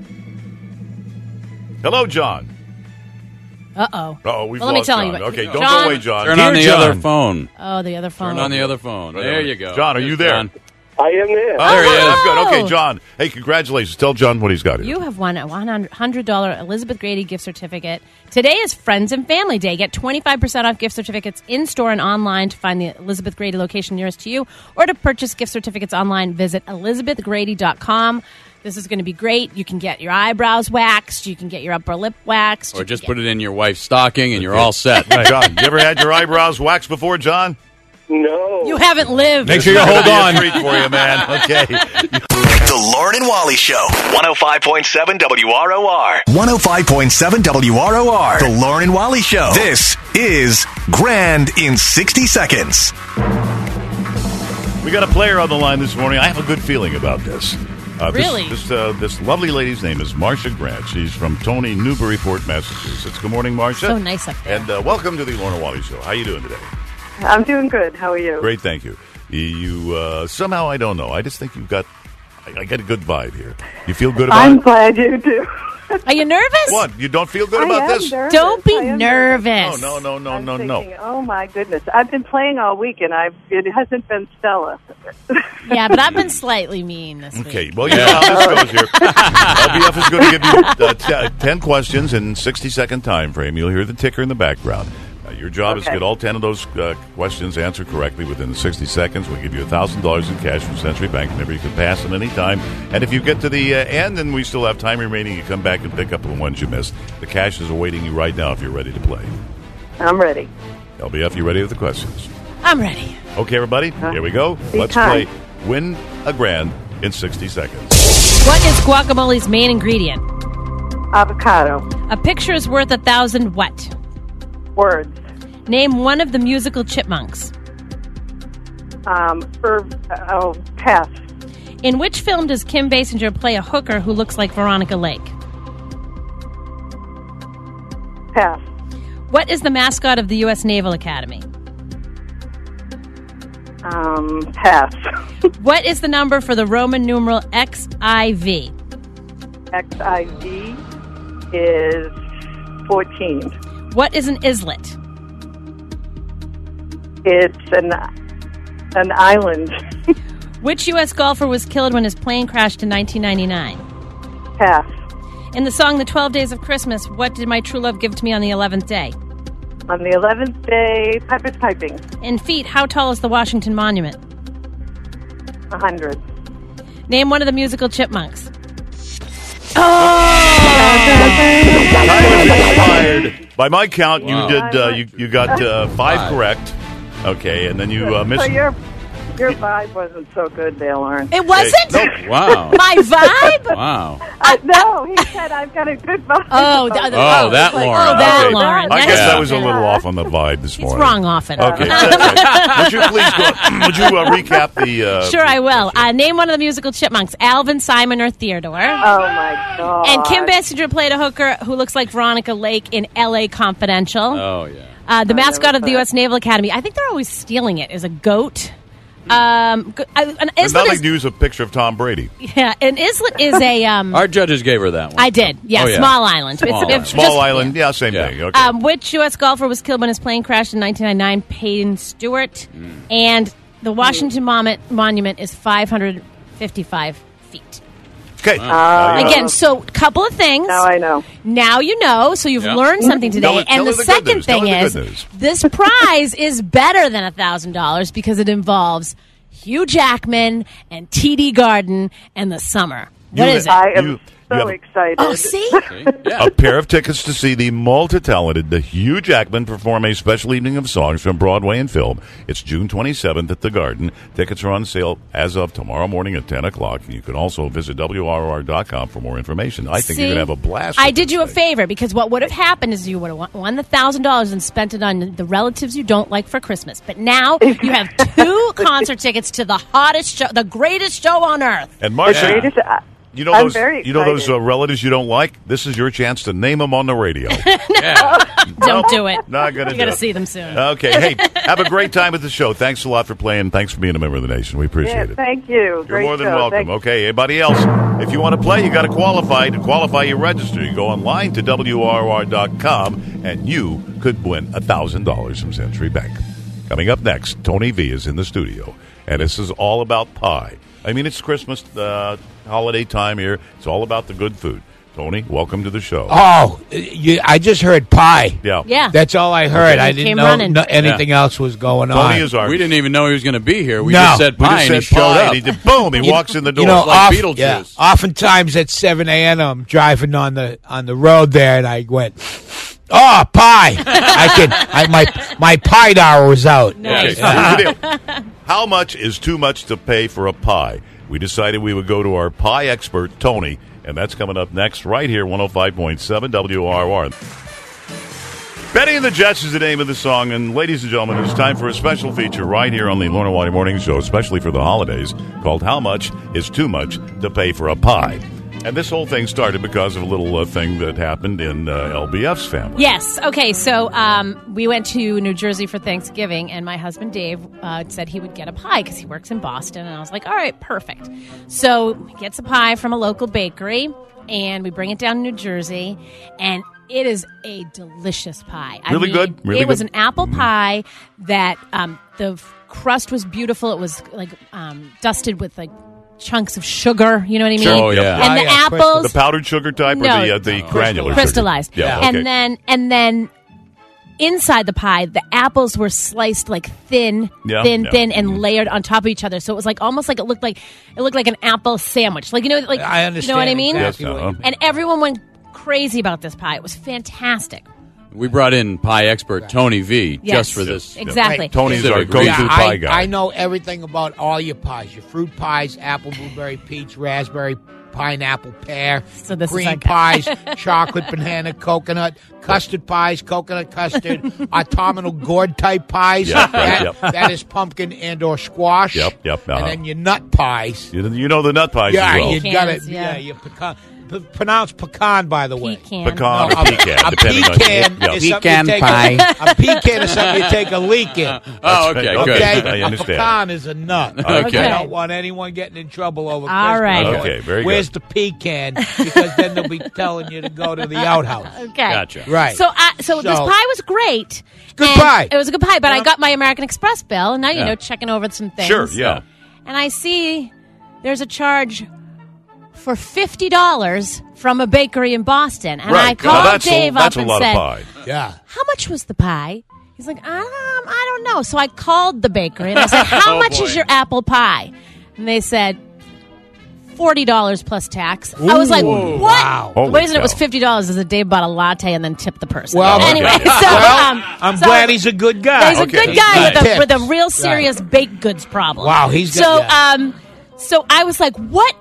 Hello, John. Uh-oh. Uh-oh, we've Well, let me lost tell John. you. Okay, don't John? go away, John. Turn on the other phone. Oh, the other phone. Turn on the other phone. There you go. John, are you there? John. I am there. Oh, there he is. Oh. Good. Okay, John. Hey, congratulations. Tell John what he's got here. You have won a $100 Elizabeth Grady gift certificate. Today is Friends and Family Day. Get 25% off gift certificates in-store and online. To find the Elizabeth Grady location nearest to you or to purchase gift certificates online, visit elizabethgrady.com. This is going to be great. You can get your eyebrows waxed. You can get your upper lip waxed. Or just put it in your wife's stocking and you're all set. Right. John, you ever had your eyebrows waxed before, John? No. You haven't lived. Make sure you hold on. Treat for you, man. Okay. The Lauren and Wally Show. 105.7 WROR. 105.7 WROR. The Lauren and Wally Show. This is Grand in 60 Seconds. We got a player on the line this morning. I have a good feeling about this. Really? This lovely lady's name is Marcia Grant. She's from Tony, Newburyport, Massachusetts. Good morning, Marcia. So nice up there. And welcome to the Lauren and Wally Show. How you doing today? I'm doing good. How are you? Great, thank you. You somehow, I don't know. I just think you've got. I get a good vibe here. You feel good about I'm it? glad you do. Are you nervous? What? You don't feel good I about am this? nervous. Don't be I am nervous. No. I'm thinking, oh my goodness! I've been playing all week, and it hasn't been stellar. Yeah, but I've been slightly mean this week. Okay, well, you know how this goes here. LBF is going to give you 10 questions in 60-second time frame. You'll hear the ticker in the background. Your job is to get all 10 of those questions answered correctly within 60 seconds. We'll give you $1,000 in cash from Century Bank. Remember, you can pass them anytime. And if you get to the end and we still have time remaining, you come back and pick up the ones you missed. The cash is awaiting you right now if you're ready to play. I'm ready. LBF, you ready with the questions? I'm ready. Okay, everybody, here we go. Let's play Win a Grand in 60 seconds. What is guacamole's main ingredient? Avocado. A picture is worth 1,000 what? Words. Name one of the musical chipmunks. Pass. In which film does Kim Basinger play a hooker who looks like Veronica Lake? Pass. What is the mascot of the U.S. Naval Academy? Pass. What is the number for the Roman numeral XIV? XIV is 14. What is an islet? It's an island. Which U.S. golfer was killed when his plane crashed in 1999? Pass. In the song The 12 Days of Christmas, what did my true love give to me on the 11th day? On the 11th day, Piper's Piping. In feet, how tall is the Washington Monument? 100. Name one of the musical chipmunks. Time is expired. By my count, you did. You got 5 correct. Okay, and then you missed. So your vibe wasn't so good there, Lauren. It wasn't? Hey, no. Wow. My vibe? Wow. No, he said I've got a good vibe. That Lauren. Oh, that Okay. Lauren. I guess That's- I was a little off on the vibe this He's morning. wrong often. Okay. Would you please would you recap the? Sure, I will. Name one of the musical chipmunks. Alvin, Simon, or Theodore. Oh, my God. And Kim Basinger played a hooker who looks like Veronica Lake in L.A. Confidential. Oh, yeah. The mascot of the U.S. Naval Academy. I think they're always stealing it. Is a goat. An islet Nothing is, to use a picture of Tom Brady. yeah, an islet is a. Our judges gave her that one. I did. Yeah, Oh, yeah. Small Island. Small Island. Yeah, same thing. Okay. Which U.S. golfer was killed when his plane crashed in 1999? Peyton Stewart. And the Washington Monument is 555 feet. Okay. Again, so couple of things. Now I know. Now you know, so you've learned something today. Tell her And the the good second news. Tell thing her the is, good news. this prize is better than $1,000 because it involves Hugh Jackman and TD Garden and the summer. What is it? I am so excited. Oh, see? A pair of tickets to see the multi-talented Hugh Jackman perform a special evening of songs from Broadway and film. It's June 27th at the Garden. Tickets are on sale as of tomorrow morning at 10 o'clock. You can also visit WROR.com for more information. I think you're going to have a blast. I did you a favor because what would have happened is you would have won the $1,000 and spent it on the relatives you don't like for Christmas. But now you have 2 concert tickets to the hottest show, the greatest show on earth. And Marcia, You know I'm those. very You know those excited. relatives you don't like. This is your chance to name them on the radio. Don't do it. Not gonna. You do got to it. see them soon. Okay. Hey, have a great time at the show. Thanks a lot for playing. Thanks for being a member of the nation. We appreciate Yeah, it. thank you. You're Great more than show. welcome. Thank- Okay, anybody else? If you want to play, you got to qualify. To qualify, you register. You go online to WRR.com, and you could win $1,000 from Century Bank. Coming up next, Tony V is in the studio, and this is all about pie. I mean, it's Christmas holiday time here. It's all about the good food. Tony, welcome to the show. Oh, I just heard pie. Yeah. Yeah. That's all I heard. Okay. I He didn't came know running. anything else was going on. Tony is our. We didn't even know he was going to be here. We No. just said We pie, just and he said showed pie, up. and he did, boom, he walks in the door. You know, It's like Beetlejuice. Oftentimes at 7 a.m. I'm driving on the road there, and I went, "Oh, pie!" My pie hour was out. Okay, so here's the deal. How much is too much to pay for a pie? We decided we would go to our pie expert, Tony, and that's coming up next right here, 105.7 WRR. Betty and the Jets is the name of the song, and ladies and gentlemen, it's time for a special feature right here on the Lorna Wiley Morning Show, especially for the holidays, called How Much is Too Much to Pay for a Pie? And this whole thing started because of a little thing that happened in LBF's family. Yes. Okay. So we went to New Jersey for Thanksgiving, and my husband Dave said he would get a pie because he works in Boston. And I was like, all right, perfect. So he gets a pie from a local bakery, and we bring it down to New Jersey, and it is a delicious pie. Really good? Really it was good? an apple pie that the crust was beautiful. It was like dusted with like chunks of sugar. You know what I mean? Sure. Oh, yeah. And the apples. The powdered sugar type or No, the granular crystallized. sugar? Yeah. Okay. And then inside the pie, the apples were sliced like thin, and layered on top of each other. So it was like almost like it looked like an apple sandwich. Like like I understand. You know what I mean? Exactly Yes, And everyone went crazy about this pie. It was fantastic. We brought in pie expert Tony V Yes. just for this. Exactly. Tony's our Specific go-to reason. pie guy. I know everything about all your pies. Your fruit pies, apple, blueberry, peach, raspberry, pineapple, pear, So this is cream like- pies, chocolate, banana, coconut, custard pies, coconut custard, autumnal gourd type pies. Yep, right, yep. That is pumpkin and or squash. Yep. And Uh-huh. then your nut pies. You know the nut pies Yeah, as well. you got it. Pecans, yeah. Your pecan. Pronounced pecan, by the way. Pecan. Pecan No, or pecan, a depending on pecan yeah. is something you take a pecan is something you take a leak in. Oh, okay, right. good. Okay, I a understand. pecan is a nut. Okay. I don't want anyone getting in trouble over All Christmas. right. Okay, very Where's good. the pecan? Because then they'll be telling you to go to the outhouse. Okay. Gotcha. Right. So this pie was great. Good And pie. It was a good pie, but I got my American Express bill, and now Yeah. checking over some things. Sure, yeah. And I see there's a charge for $50 from a bakery in Boston, and I Right. Now, called that's Dave that's up a and lot said, of pie. Yeah. "How much was the pie?" He's like, "I don't know." So I called the bakery and I said, "How Oh, much boy. is your apple pie?" And they said, $40 plus tax. I was like, Ooh, "What?" wow. The Holy reason it was cow. $50 is that Dave bought a latte and then tipped the person. Well, anyway, okay. so I'm so glad he's a good guy. he's a Okay. good guy Right. with a real serious baked goods problem. Wow, he's so got- yeah. so I was like, "What?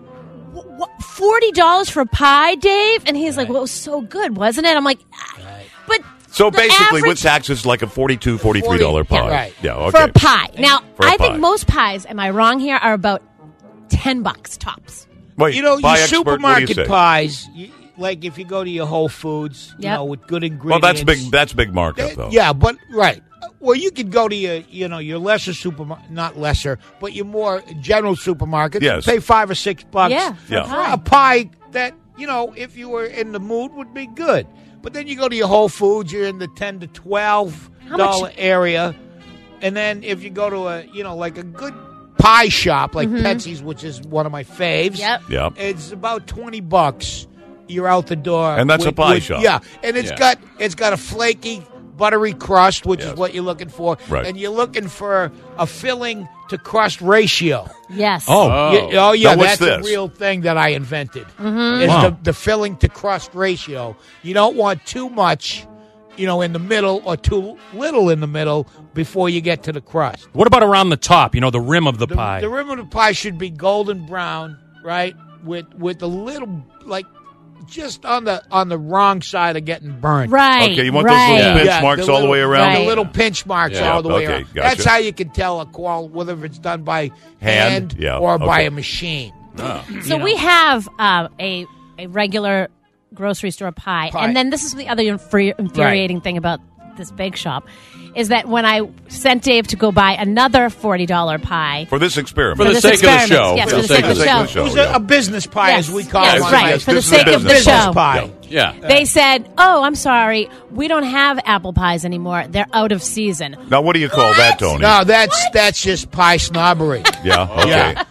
$40 for a pie, Dave?" And he's like, "Well, it was so good, wasn't it?" I'm like, "But." So the basically, average- with taxes, like a $42, $43 pie. Yeah, right. Yeah, okay. for a pie. Now, For a I think pie. most pies, am I wrong here, are about $10 tops. Wait, You know, pie your expert, what do you supermarket say? pies, like if you go to your Whole Foods, Yep. with good Well, ingredients. that's big markup, though. Yeah, but right. Well, you could go to your lesser supermarket, not lesser, but your more general supermarket. Yes. Pay $5 or $6 Yeah, Yeah. for a pie that, if you were in the mood, would be good. But then you go to your Whole Foods, you're in the $10 to $12 area, and then if you go to like a good pie shop like Betsy's, which is one of my faves, Yep. it's about $20. You're out the door, And that's a pie shop. Yeah, and it's got a flaky, buttery crust, which Yes. is what you're looking for, Right. and you're looking for a filling to crust ratio. Yes. Oh. Yeah, Now, what's that's a this? real thing that I invented. Mm-hmm. Is Wow. the filling to crust ratio. You don't want too much, in the middle, or too little in the middle before you get to the crust. What about around the top? The rim of the pie. The rim of the pie should be golden brown, right? With a little, like, just on the wrong side of getting burned. Right. Okay, you want those little pinch marks all the way around? The little pinch marks Yeah, all the way okay, around. gotcha. That's how you can tell whether it's done by hand Yeah, or by okay. a machine. So we have a regular grocery store pie. And then this is the other infuriating thing about this bake shop is that when I sent Dave to go buy another $40 pie for this experiment, for the sake of the show, yes, for the sake of the show, it was a business pie, as we call it. Right, for the sake of the show. Pie. Yeah. They said, "Oh, I'm sorry, we don't have apple pies anymore. They're out of season." Now, what do you call that, Tony? No, that's just pie snobbery. Yeah, okay. Yeah,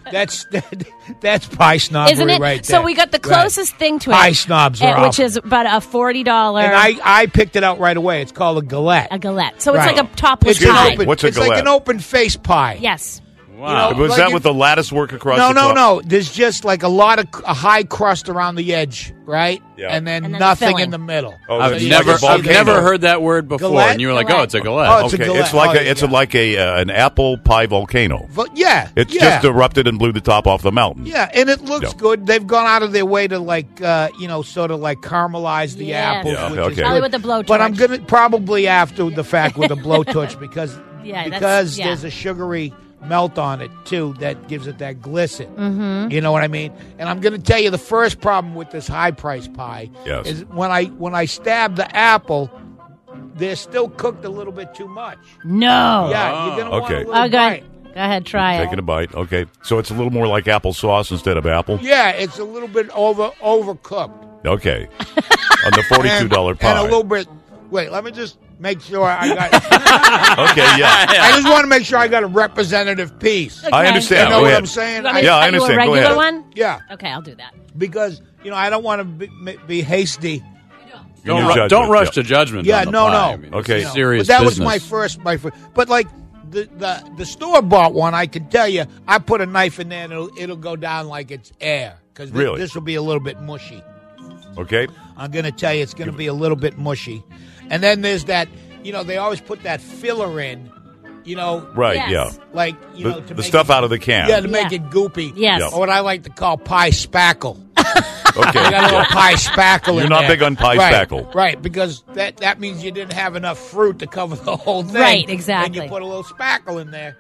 that's pie snobbery, isn't it? right there. So we got the closest thing to it, pie snobs are which awful. is about a $40. And I picked it out right away. It's called a galette. A galette. So it's Right. like a topless It's pie. What's a It's like galette? an open face pie. Yes. Wow. You know, Was like that if- with the lattice work across No, the no, top? no. There's just like a high crust around the edge, right? Yeah. And then And then nothing filling. in the middle. Oh, I've so never it's like a volcano. heard that word before, Galette? and you were like, Galette. "Oh, it's a galette." Oh, it's a Okay, galette. it's like Oh, it's yeah. like an apple pie volcano. But yeah, It's yeah. just erupted and blew the top off the mountain. Yeah, and it looks Yeah. good. They've gone out of their way to sort of like caramelize the Yes. apples. Yeah, which okay. is Probably good. with the blowtorch. But I'm gonna probably after the fact with a blowtorch because Yeah, that's- yeah. there's a sugary melt on it too that gives it that glisten. Mm-hmm. You know what I mean? And I'm going to tell you the first problem with this high price pie Yes. is when I stab the apple, they're still cooked a little bit too much. No. Yeah, you're going to want Okay. a little Oh, good. bite. Go ahead, try it. Taking a bite. Okay, so it's a little more like applesauce instead of apple. Yeah, it's a little bit overcooked. Okay, on the $42 pie. And a little bit. Wait, let me just make sure I got. Okay, yeah. I just want to make sure I got a representative piece. I understand. You know Go what ahead. I'm saying? You want me to Yeah, I cut understand. You a Go regular ahead. one? Yeah, Okay, I'll do that. because I don't want to be hasty. Your Don't judgment, rush yeah. to judgment. Yeah, on the no, pie. no. I mean, Okay. it's serious But that business. was my first. But like the store bought one, I can tell you, I put a knife in there and it'll go down like it's air because Really? this will be a little bit mushy. Okay. I'm going to tell you, it's going to be a little bit mushy. And then there's that, they always put that filler in, Right. Yes. Yeah. like, The, to the make stuff it, out of the can. Yeah, to make Yeah. it goopy. Yes. Yeah. Or what I like to call pie spackle. Okay. I got a little yeah. pie spackle You're in not there. big on pie right, spackle. Right, because that means you didn't have enough fruit to cover the whole thing. Right, exactly. And you put a little spackle in there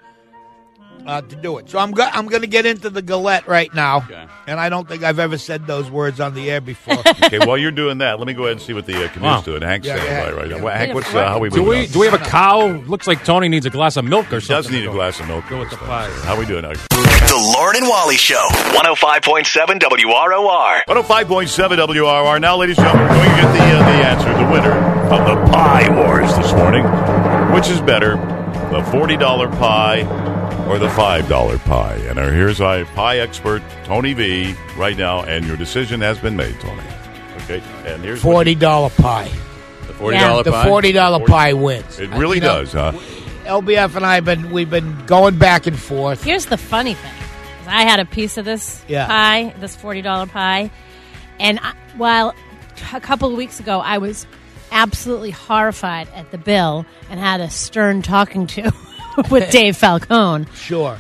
to do it. So I'm going to get into the galette right now. Okay. And I don't think I've ever said those words on the air before. Okay. While you're doing that, let me go ahead and see what the commute's Wow. doing. Hank's Yeah, standing yeah. by right now. Well, Hank, what's how we Do moving we on? do we have a cow? Looks like Tony needs a glass of milk or He something. does need to a go- glass of milk. Go with the pie. How we doing? The Lauren and Wally Show. 105.7 WROR. 105.7 WRR. Now, ladies and gentlemen, we're going to get the answer, the winner of the Pie Wars this morning. Which is better, the $40 pie or the $5 pie? And here's our pie expert, Tony V, right now, and your decision has been made, Tony. Okay, and here's what $40 pie. the $40 The pie. $40 pie wins. it really does, huh? LBF and I we've been going back and forth. Here's the funny thing. I had a piece of this pie, this $40 pie, and while a couple of weeks ago I was absolutely horrified at the bill and had a stern talking to with Dave Falcone, Sure.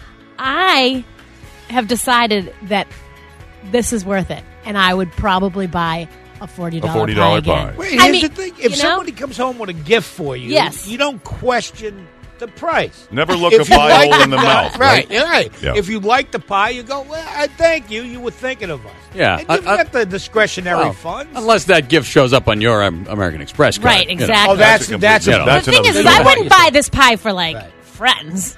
I have decided that this is worth it, and I would probably buy a $40 $40 pie. pie. Again. Wait, I here's mean, the thing. If you know? somebody comes home with a gift for you, Yes. you don't question the price. Never look If a you pie like hole in the mouth, right? Right. Yeah. If you like the pie, you go, well, I thank you. You were thinking of us. Yeah. And you've got the discretionary Well, funds. Unless that gift shows up on your American Express card. Right, you know. exactly. Oh, that's a that's complete- a, that's The thing another is, thing. I wouldn't buy this pie for friends.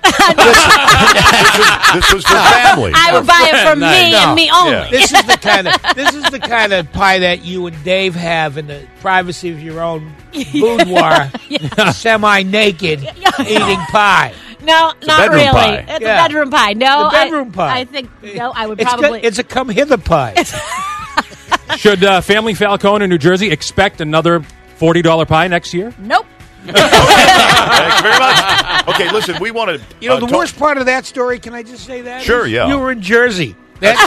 This was for family. I would buy it for Nice. me No. and me only. Yeah. This is the kind of pie that you and Dave have in the privacy of your own boudoir, semi-naked, eating pie. No, not bedroom really. pie. It's Yeah. a bedroom pie. No, The bedroom pie. I think I would It's probably. it's a come hither pie. Should Family Falcone in New Jersey expect another $40 pie next year? Nope. Thank you very much. Okay, listen, we want to... You know, the worst part of that story, can I just say that? Sure, is yeah. You were in Jersey. That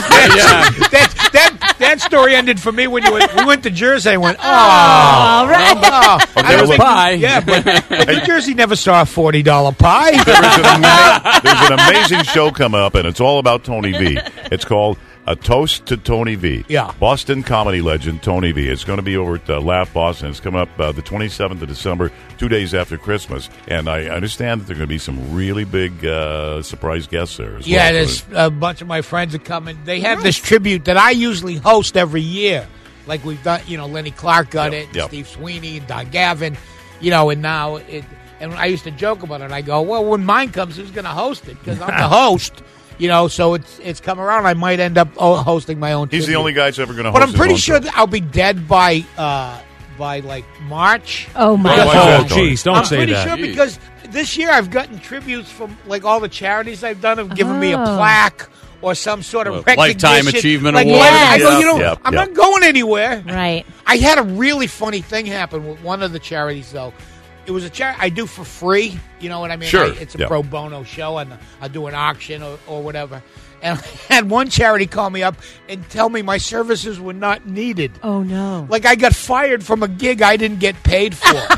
story ended for me when we went to Jersey. I went, All right. oh. There was pie. Yeah, but New Jersey never saw a $40 pie. There's an amazing show coming up, and it's all about Tony V. It's called A toast to Tony V. Yeah. Boston comedy legend Tony V. It's going to be over at Laugh Boston. It's coming up the 27th of December, 2 days after Christmas. And I understand that there are going to be some really big surprise guests there as well. Yeah, there's a bunch of my friends are coming. They have this tribute that I usually host every year. Like we've done, Lenny Clark got it, Steve Sweeney, and Don Gavin, and now and I used to joke about it. I go, well, when mine comes, who's going to host it? Because I'm the host. So it's come around. I might end up hosting my own. He's the only guy that's ever going to host. But I'm pretty his own sure show. that I'll be dead by like March. Oh my God! Jeez, don't I'm say pretty that. sure because this year I've gotten tributes from like all the charities I've done have given me a plaque or some sort of recognition. Lifetime Achievement like, Award. I go, I'm not going anywhere. Right. I had a really funny thing happen with one of the charities though. It was a charity I do for free. You know what I mean? Sure. It's a pro bono show, and I do an auction or whatever. And I had one charity call me up and tell me my services were not needed. Oh, no. Like I got fired from a gig I didn't get paid for. and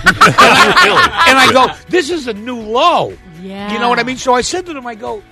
I go, this is a new low. Yeah. You know what I mean? So I said to them, I go,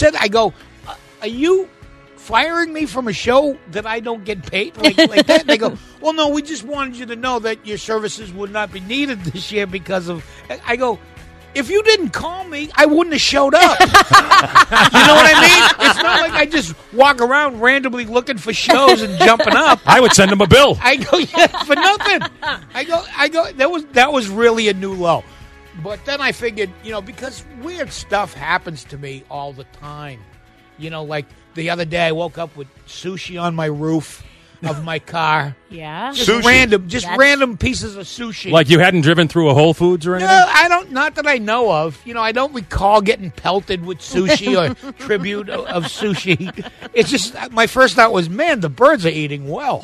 are you firing me from a show that I don't get paid like that? And they go, well, no, we just wanted you to know that your services would not be needed this year because of. I go, if you didn't call me, I wouldn't have showed up. You know what I mean? It's not like I just walk around randomly looking for shows and jumping up. I would send him a bill. I go, yeah, for nothing. I go. That was really a new low. But then I figured, because weird stuff happens to me all the time. Like the other day, I woke up with sushi on my roof of my car. Yeah, just random pieces of sushi. Like you hadn't driven through a Whole Foods or anything? No, I don't. Not that I know of. I don't recall getting pelted with sushi or tribute of sushi. It's just my first thought was, man, the birds are eating well.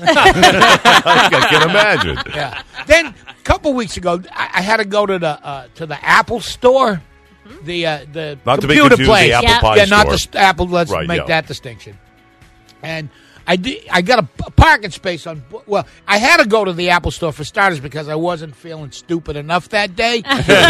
I can imagine. Yeah. Then a couple weeks ago, I had to go to the Apple store. The not to be computer confused, place. the Apple Pie yeah, not store. the Apple. Let's make that distinction. And I got a parking space on. Well, I had to go to the Apple store for starters because I wasn't feeling stupid enough that day.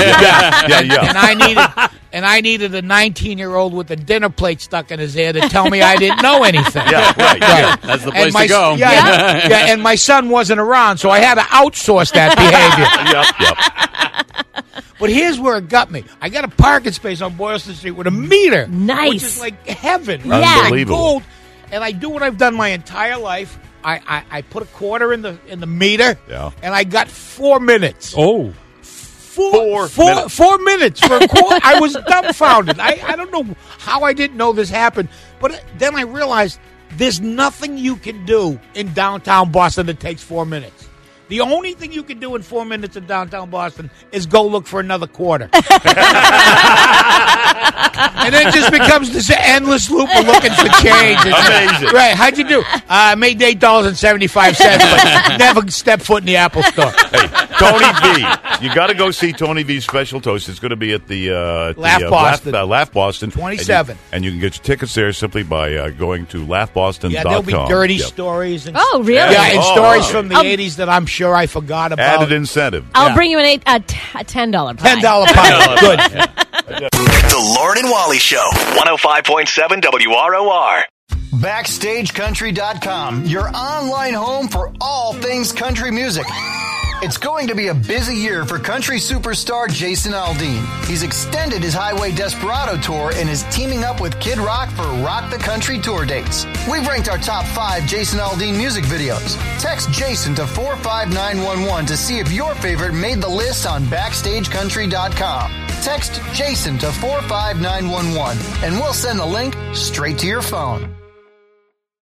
yeah. And I needed a 19-year-old with a dinner plate stuck in his ear to tell me I didn't know anything. Yeah, right. Yeah, that's the place to go. Yeah, and my son wasn't around, so I had to outsource that behavior. Yep. But here's where it got me. I got a parking space on Boylston Street with a meter. Nice. Which is like heaven. Yeah. Unbelievable. Gold. And I do what I've done my entire life. I put a quarter in the meter, and I got 4 minutes. Oh. 4 minutes for a quarter. I was dumbfounded. I don't know how I didn't know this happened. But then I realized there's nothing you can do in downtown Boston that takes 4 minutes. The only thing you can do in 4 minutes in downtown Boston is go look for another quarter. And then it just becomes this endless loop of looking for change. Amazing. Right. How'd you do? I made $8.75, but never stepped foot in the Apple store. Hey, Tony V. You got to go see Tony V's special toast. It's going to be at the Laugh Boston. 27. And you can get your tickets there simply by going to laughboston.com. Yeah, there'll be dirty stories. And really? Yeah, and stories from the 80s that I'm sure I forgot about. Added incentive. I'll bring you a $10 pie. $10 pie. Good. The Lauren and Wally Show, 105.7 WROR. BackstageCountry.com, your online home for all things country music. It's going to be a busy year for country superstar Jason Aldean. He's extended his Highway Desperado tour and is teaming up with Kid Rock for Rock the Country tour dates. We've ranked our top 5 Jason Aldean music videos. Text Jason to 45911 to see if your favorite made the list on BackstageCountry.com. Text Jason to 45911 and we'll send the link straight to your phone.